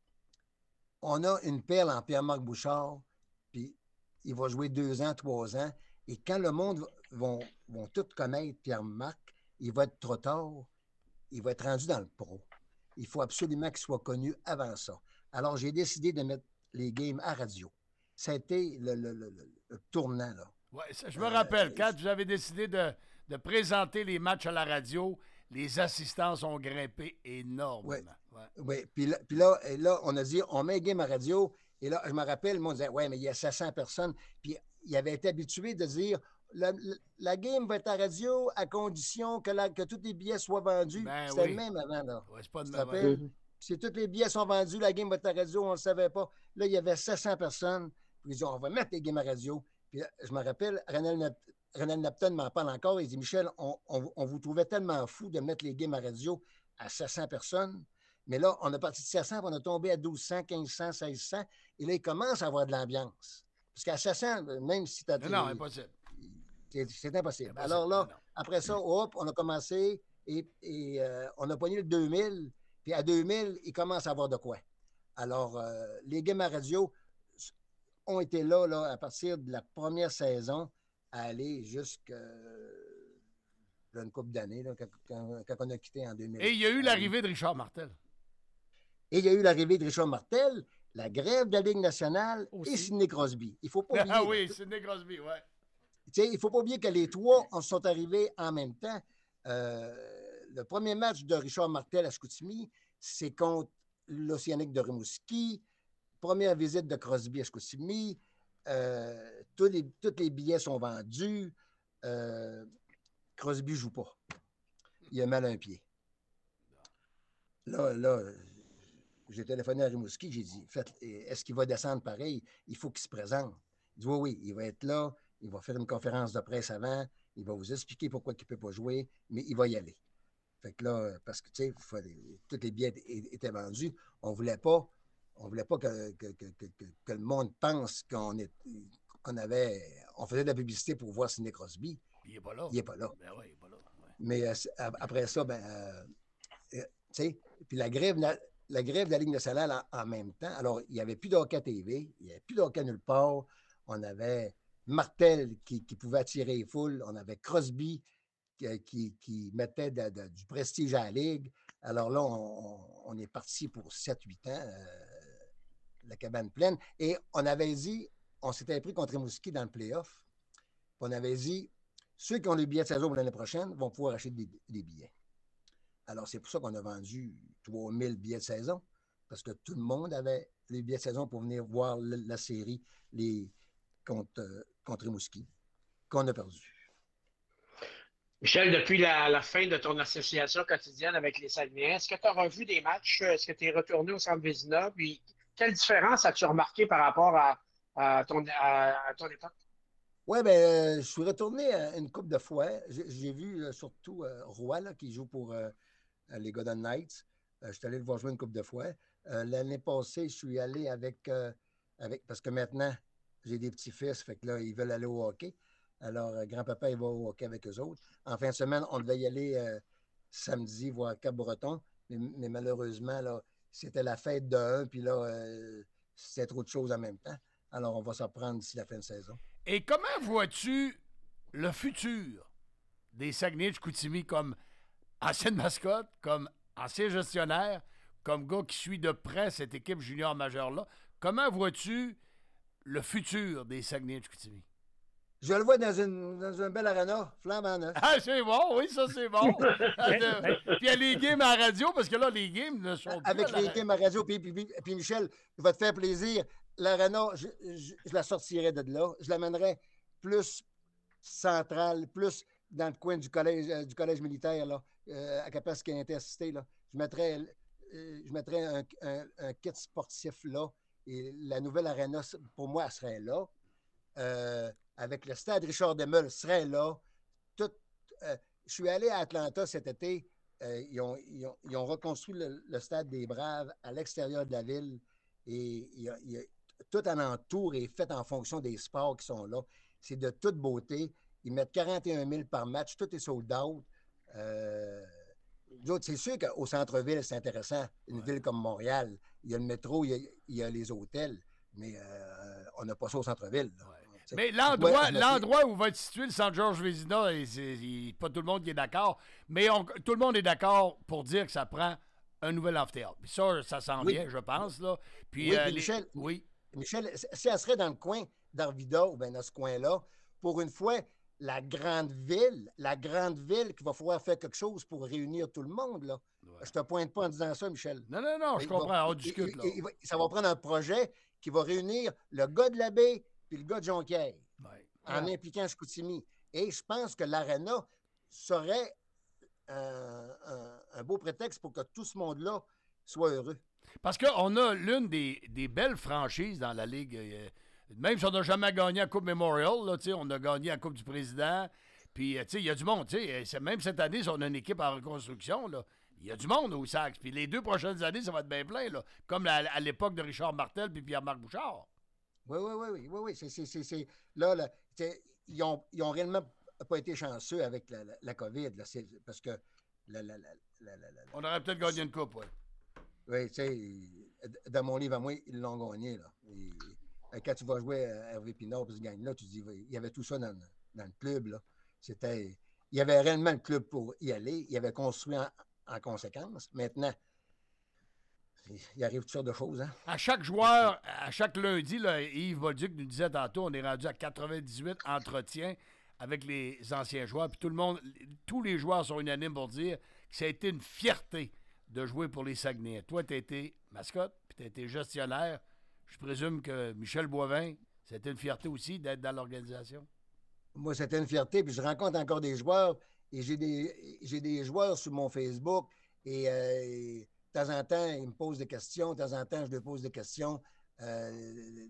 on a une perle en Pierre-Marc Bouchard, puis il va jouer deux ans, trois ans, et quand le monde va, va tout connaître Pierre-Marc, il va être trop tard, il va être rendu dans le pro. Il faut absolument qu'il soit connu avant ça. Alors, j'ai décidé de mettre les games à radio. Ça a été le, le, le, le, le tournant, là. Oui, je me euh, rappelle, quand vous avez décidé de, de présenter les matchs à la radio, les assistances ont grimpé énormément. Oui, ouais. ouais. Puis, là, puis là, là, on a dit, on met les games à radio. Et là, je me rappelle, le monde disait, ouais, mais il y a sept cents personnes. Puis, il avait été habitué de dire, La, la, la game va être à radio à condition que, la, que tous les billets soient vendus. Ben C'était oui. le même avant, là. Ouais, c'est pas de même. Ouais. Si tous les billets sont vendus, la game va être à radio, on ne le savait pas. Là, il y avait sept cents personnes. Puis ils disent, on va mettre les games à radio. Puis là, je me rappelle, Ronald Napton m'en parle encore. Il dit, Michel, on, on, on vous trouvait tellement fou de mettre les games à radio. à sept cents personnes. Mais là, on a parti de sept cents, puis on a tombé à douze cents, quinze cents, seize cents. Et là, il commence à avoir de l'ambiance. Parce qu'à sept cents, même si tu as... Non, non, impossible. C'est, c'est impossible. impossible. Alors là, non, non. après ça, hop, on a commencé et, et euh, on a pogné le deux mille. Puis à deux mille, il commence à avoir de quoi. Alors, euh, les games à radio ont été là, là à partir de la première saison à aller jusqu'à une couple d'années, là, quand, quand, quand on a quitté en deux mille. Et il y a eu l'arrivée de Richard Martel. Et il y a eu l'arrivée de Richard Martel, la grève de la Ligue nationale Aussi. et Sidney Crosby. Il ne faut pas oublier. Ah oui, Sidney Crosby, oui. Il ne faut pas oublier que les trois en sont arrivés en même temps. Euh, le premier match de Richard Martel à Chicoutimi, c'est contre l'Océanique de Rimouski. Première visite de Crosby à Chicoutimi. Euh, tous, les, tous les billets sont vendus. Euh, Crosby ne joue pas. Il a mal à un pied. Là, là, j'ai téléphoné à Rimouski, j'ai dit, Faites, est-ce qu'il va descendre pareil? Il faut qu'il se présente. Il dit, oui, oui, il va être là, il va faire une conférence de presse avant, il va vous expliquer pourquoi il ne peut pas jouer, mais il va y aller. Fait que là, parce que, tu sais, tous les billets étaient vendus, on ne voulait pas, on voulait pas que, que, que, que, que le monde pense qu'on est, qu'on avait, on faisait de la publicité pour voir Sidney Crosby. Il n'est pas là. Il n'est pas là. Ben oui, il n'est pas là. Ouais. Mais euh, après ça, ben, euh, euh, tu sais, puis la grève, la, la grève de la Ligue nationale en, en même temps. Alors, il n'y avait plus de hockey à T V, il n'y avait plus de hockey nulle part. On avait Martel qui, qui pouvait attirer les foules. On avait Crosby qui, qui, qui mettait de, de, du prestige à la Ligue. Alors là, on, on est parti pour sept huit ans, euh, la cabane pleine. Et on avait dit, on s'était pris contre Rimouski dans le play-off. On avait dit, ceux qui ont les billets de saison pour l'année prochaine vont pouvoir acheter des, des billets. Alors, c'est pour ça qu'on a vendu trois mille billets de saison, parce que tout le monde avait les billets de saison pour venir voir la, la série les, contre, euh, contre Rimouski, qu'on a perdu. Michel, depuis la, la fin de ton association quotidienne avec les Saguenayens, est-ce que tu as revu des matchs? Est-ce que tu es retourné au Centre Vézina? Puis, quelle différence as-tu remarqué par rapport à, à, ton, à, à ton époque? Oui, bien, euh, je suis retourné euh, une couple de fois. J'ai, j'ai vu euh, surtout euh, Roy, là, qui joue pour euh, les Golden Knights. Euh, je suis allé le voir jouer une couple de fois. Euh, l'année passée, je suis allé avec, euh, avec... Parce que maintenant, j'ai des petits-fils, fait que là, ils veulent aller au hockey. Alors, euh, grand-papa, il va au hockey avec eux autres. En fin de semaine, on devait y aller euh, samedi voir Cap-Breton, mais, mais malheureusement, là, c'était la fête de un, puis là, euh, c'était trop de choses en même temps. Alors, on va s'en prendre d'ici la fin de saison. Et comment vois-tu le futur des Saguenay de Chicoutimi comme ancienne mascotte, comme ancien gestionnaire, comme gars qui suit de près cette équipe junior majeure-là? Comment vois-tu le futur des Saguenay de Chicoutimi? Je le vois dans une, dans un bel arena, flambant neuf. Ah, c'est bon, oui, ça, c'est bon. Puis il y a les games à la radio, parce que là, les games ne sont plus Avec à la les radio. games à radio, puis, puis, puis, puis Michel, il va te faire plaisir. L'arena, je, je, je la sortirais de là. Je l'amènerais plus centrale, plus dans le coin du collège, euh, du collège militaire, là, euh, à capacité intercité. Là. Je mettrais, euh, je mettrais un, un, un kit sportif là. Et la nouvelle arena, pour moi, elle serait là. Euh, avec le stade Richard Demel, serait là. Tout, euh, je suis allé à Atlanta cet été. Euh, ils, ont, ils, ont, ils ont reconstruit le, le stade des Braves à l'extérieur de la ville. Et il y a, il y a, tout en entour est fait en fonction des sports qui sont là. C'est de toute beauté. Ils mettent quarante et un mille par match. Tout est sold out. Euh, c'est sûr qu'au centre-ville, c'est intéressant. Une ouais. ville comme Montréal, il y a le métro, il y a, il y a les hôtels, mais euh, on n'a pas ça au centre-ville. Ouais. Mais l'endroit, ouais, l'endroit où va être situé le Centre Georges Vézina, c'est pas tout le monde qui est d'accord, mais on, tout le monde est d'accord pour dire que ça prend un nouvel amphithéâtre. Puis ça, ça s'en oui. vient, je pense. Là. Puis, oui, euh, puis les... Michel, oui. Michel, si elle serait dans le coin d'Arvida ou bien dans ce coin-là, pour une fois, la grande ville, la grande ville qui va falloir faire quelque chose pour réunir tout le monde, là. Ouais. Je te pointe pas en disant ça, Michel. Non, non, non, je comprends, va, on discute, là. Il, il va, ça va prendre un projet qui va réunir le gars de la baie puis le gars de Jonquière, ouais. en ouais. impliquant Chicoutimi. Et je pense que l'aréna serait un, un, un beau prétexte pour que tout ce monde-là soit heureux. Parce qu'on a l'une des, des belles franchises dans la Ligue. Euh, même si on n'a jamais gagné la Coupe Memorial, là, on a gagné la Coupe du Président. Puis, il y a du monde. Même cette année, si on a une équipe en reconstruction, il y a du monde au Sax. Puis les deux prochaines années, ça va être bien plein, là. Comme à, à l'époque de Richard Martel puis Pierre-Marc Bouchard. Oui, oui, oui, oui, oui, oui. C'est, c'est, c'est, c'est... Là, là ils n'ont ils ont réellement pas été chanceux avec la, la, la COVID, là, c'est, parce que la, la, la, la, la, la, on aurait peut-être gagné une coupe, oui. Oui, tu sais, dans mon livre à moi, ils l'ont gagné, là. Et, quand tu vas jouer à Hervé Pinard pour ce gagne-là, tu dis, il y avait tout ça dans, dans le club, là. C'était... Il y avait réellement le club pour y aller. Il avait construit en, en conséquence. Maintenant, il arrive toutes sortes de choses. Hein? À chaque joueur, à chaque lundi, là, Yves Bolduc nous disait tantôt, on est rendu à quatre-vingt-dix-huit entretiens avec les anciens joueurs. Puis tout le monde, tous les joueurs sont unanimes pour dire que ça a été une fierté de jouer pour les Saguenay. Toi, tu as été mascotte, puis tu as été gestionnaire. Je présume que Michel Boivin, c'était une fierté aussi d'être dans l'organisation. Moi, c'était une fierté. Puis je rencontre encore des joueurs et j'ai des, j'ai des joueurs sur mon Facebook et... Euh, de temps en temps, ils me posent des questions. De temps en temps, je leur pose des questions. Euh,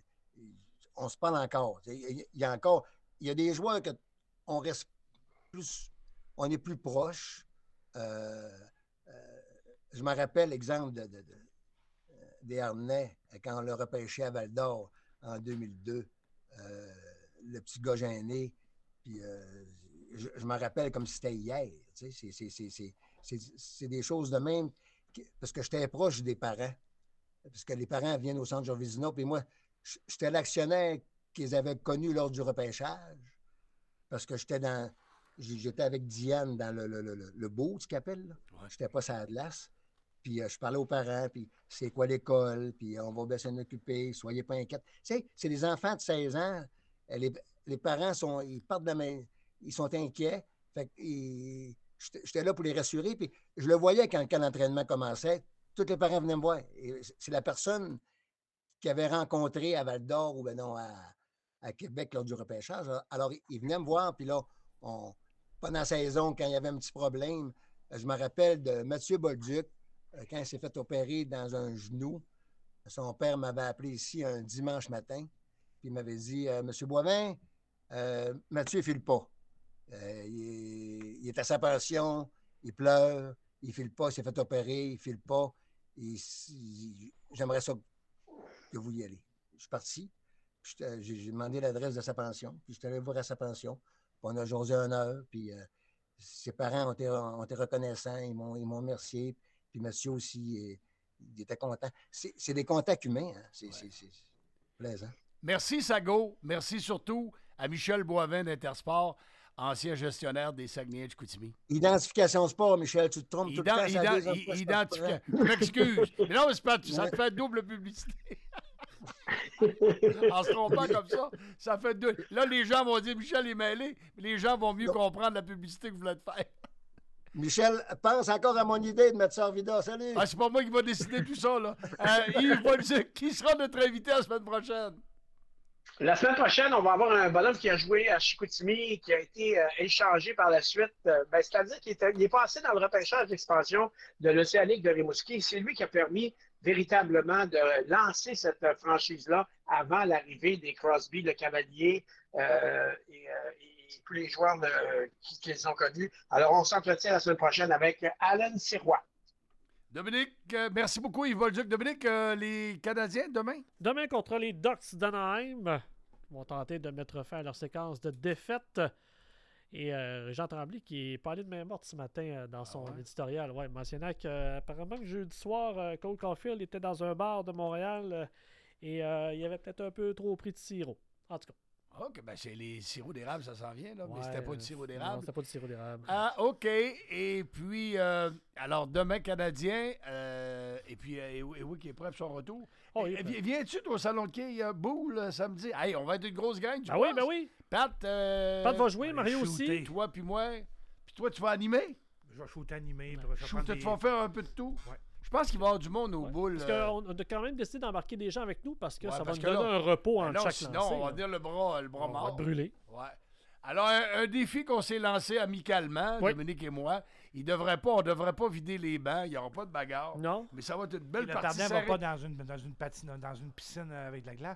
on se parle encore. Il y a encore... Il y a des joueurs que on reste plus... On est plus proche. Euh, euh, je me rappelle l'exemple de, de, de, des Harnais, quand on l'a repêché à Val-d'Or en deux mille deux. Euh, le petit gars gêné. Puis euh, je, je me rappelle comme si c'était hier. Tu sais, c'est, c'est, c'est, c'est, c'est, c'est des choses de même... Parce que j'étais proche des parents. Parce que les parents viennent au centre Jean Vézina. Puis moi, j'étais l'actionnaire qu'ils avaient connu lors du repêchage. Parce que j'étais dans. J'étais avec Diane dans le, le, le, le beau, ce qu'ils appellent. Ouais. J'étais pas sur la glace. Puis euh, je parlais aux parents. Puis c'est quoi l'école? Puis on va bien s'en occuper. Soyez pas inquiets. Tu sais, c'est des enfants de seize ans. Les, les parents sont. Ils partent de ma. Ils sont inquiets. Fait qu'ils. J'étais là pour les rassurer, puis je le voyais quand, quand l'entraînement commençait. Tous les parents venaient me voir. Et c'est la personne qui avait rencontré à Val-d'Or ou ben non, à, à Québec lors du repêchage. Alors, il venait me voir, puis là, on, pendant la saison, quand il y avait un petit problème, je me rappelle de Mathieu Bolduc, quand il s'est fait opérer dans un genou. Son père m'avait appelé ici un dimanche matin, puis il m'avait dit euh, « Monsieur Boivin, euh, Mathieu ne file pas. Euh, il, est, il est à sa pension, il pleure, il ne file pas, il s'est fait opérer, il ne file pas. Et si, j'aimerais ça que vous y allez. » Je suis parti, j'ai, j'ai demandé l'adresse de sa pension, puis je suis allé voir à sa pension. Puis on a jasé une heure, puis euh, ses parents ont été, ont été reconnaissants, ils m'ont, ils m'ont remercié, puis monsieur aussi, il, il était content. C'est, c'est des contacts humains, hein? c'est, ouais. c'est, c'est, c'est plaisant. Merci Sago, merci surtout à Michel Boivin d'Intersport, ancien gestionnaire des Saguenayens de Chicoutimi. Identification sport, Michel, tu te trompes tout Ident, le temps. Ident, ident, identification. Je m'excuse. Mais non, c'est pas, ça te fait double publicité. En se trompant comme ça, ça fait deux. Là, les gens vont dire Michel est mêlé, mais les gens vont mieux comprendre la publicité que vous voulez faire. Michel, pense encore à mon idée de mettre ça en vidéo. Salut! Ah, c'est pas moi qui va décider tout ça, là. Euh, Yves Bolduc, qui sera notre invité la semaine prochaine? La semaine prochaine, on va avoir un bonhomme qui a joué à Chicoutimi et qui a été euh, échangé par la suite. Euh, ben, c'est-à-dire qu'il était, il est passé dans le repêchage d'expansion de l'Océanique de Rimouski. C'est lui qui a permis véritablement de lancer cette euh, franchise-là avant l'arrivée des Crosby, le Cavalier euh, et, euh, et tous les joueurs euh, qui, qui les ont connus. Alors, on s'entretient la semaine prochaine avec Alan Sirois. Dominique, euh, merci beaucoup Yves Bolduc. Dominique, euh, les Canadiens, demain? Demain contre les Ducks d'Anaheim. Ils vont tenter de mettre fin à leur séquence de défaites. Et euh, Jean Tremblay, qui est parlé de main morte ce matin euh, dans son ah ouais? éditorial, ouais, mentionnant qu'apparemment que jeudi soir, euh, Cole Caulfield était dans un bar de Montréal euh, et euh, il avait peut-être un peu trop pris de sirop. En tout cas. OK, ben c'est les sirops d'érable, ça s'en vient, là, ouais, mais c'était pas du sirop d'érable. Non, c'était pas du sirop d'érable. Ah, OK. Et puis, euh, alors, demain, Canadien, euh, et puis, euh, oui, qui est prêt pour son retour. Oh, et, viens-tu au salon de quai euh, Boule samedi? Hey, on va être une grosse gang, tu Ah oui, ben oui. Pat, euh, Pat va jouer, Mario aussi. Toi, puis moi. Puis toi, tu vas animer? Je vais shooter animer. Shooter, des... tu vas faire un peu de tout? Ouais. Je pense qu'il va y avoir du monde aux ouais. boules. Parce euh... qu'on a quand même décidé d'embarquer des gens avec nous parce que ouais, ça parce va que nous donner là, un repos en non, chaque sinon, lancé. on va dire le bras, le bras on mort. va être brûlé. Ouais. Alors, un, un défi qu'on s'est lancé amicalement, oui. Dominique et moi, il devrait pas, on ne devrait pas vider les bancs, il n'y aura pas de bagarre. Non. Mais ça va être une belle et partie. Le Tardin ne va pas dans une, dans, une patine, dans une piscine avec de la glace?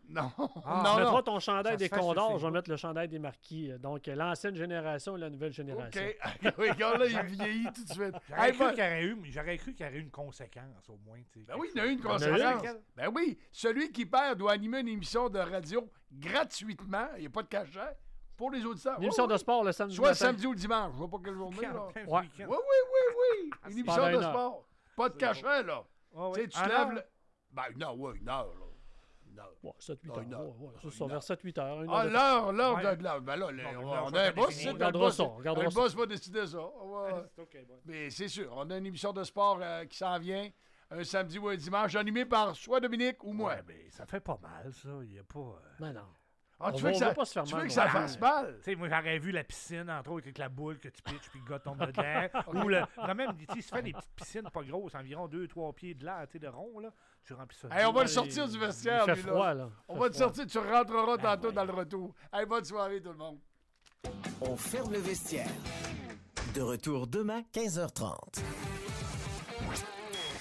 Non. Ah, non, je mettrai non. ton chandail Ça se des fait sur Condors, Facebook. je vais mettre le chandail des Marquis. Donc, l'ancienne génération et la nouvelle génération. OK. Oui, regarde, là, il vieillit tout de suite. J'aurais Hey, cru ben- qu'il y aurait eu, j'aurais cru qu'il y aurait eu une conséquence, au moins. tu sais. Ben oui, il y en a eu une Il y en a eu. conséquence. Laquelle? Ben oui, celui qui perd doit animer une émission de radio gratuitement. Il n'y a pas de cachet pour les auditeurs. Une émission Oui, de oui. sport le samedi Soit matin. samedi ou le dimanche. Je vois pas quelle journée. Là. Plein Ouais. week-end. Oui, oui, oui, oui. Ah, Une c'est émission pendant de une heure. sport. Pas de cachet, là. Ah Tu oui. sais, tu À te lèves... l'heure? le- Ben, une heure, oui, une heure, là. Une heure. Ouais, sept huit Ah, heures. une heure. Ouais, ouais, ça, Une ça, heure. vers sept huit heures. une Ah, heure de temps. l'heure, l'heure Ouais. de l'heure. Ben là, les- Non, mais on, l'heure, on ça a un va boss, définir. c'est On le regardera boss. ça, on regardera Le ça. boss va décider ça. Ouais. C'est OK, bon. Mais c'est sûr, on a une émission de sport euh, qui s'en vient un samedi ou un dimanche, animée par soit Dominique ou moi. Ouais, mais ça fait pas mal, ça. Il y a pas... euh, Ben non. Ah, On tu va- veux que on ça, va pas se faire tu mal veux que non ça plus. fasse mal? Tu sais, moi, j'aurais vu la piscine, entre autres, avec la boule que tu pitches, puis le gars tombe dedans. Ou le, quand même, tu sais, se fait des petites piscines pas grosses, environ deux trois pieds de l'air, tu sais, de rond, là. Tu remplis ça. Hey, on va le il- sortir du il vestiaire, fait lui, là. froid, là. On Il va fait te froid. sortir, tu rentreras Ah, tantôt ouais. dans le retour. Hey, bonne soirée, tout le monde. On ferme le vestiaire. De retour demain, quinze heures trente.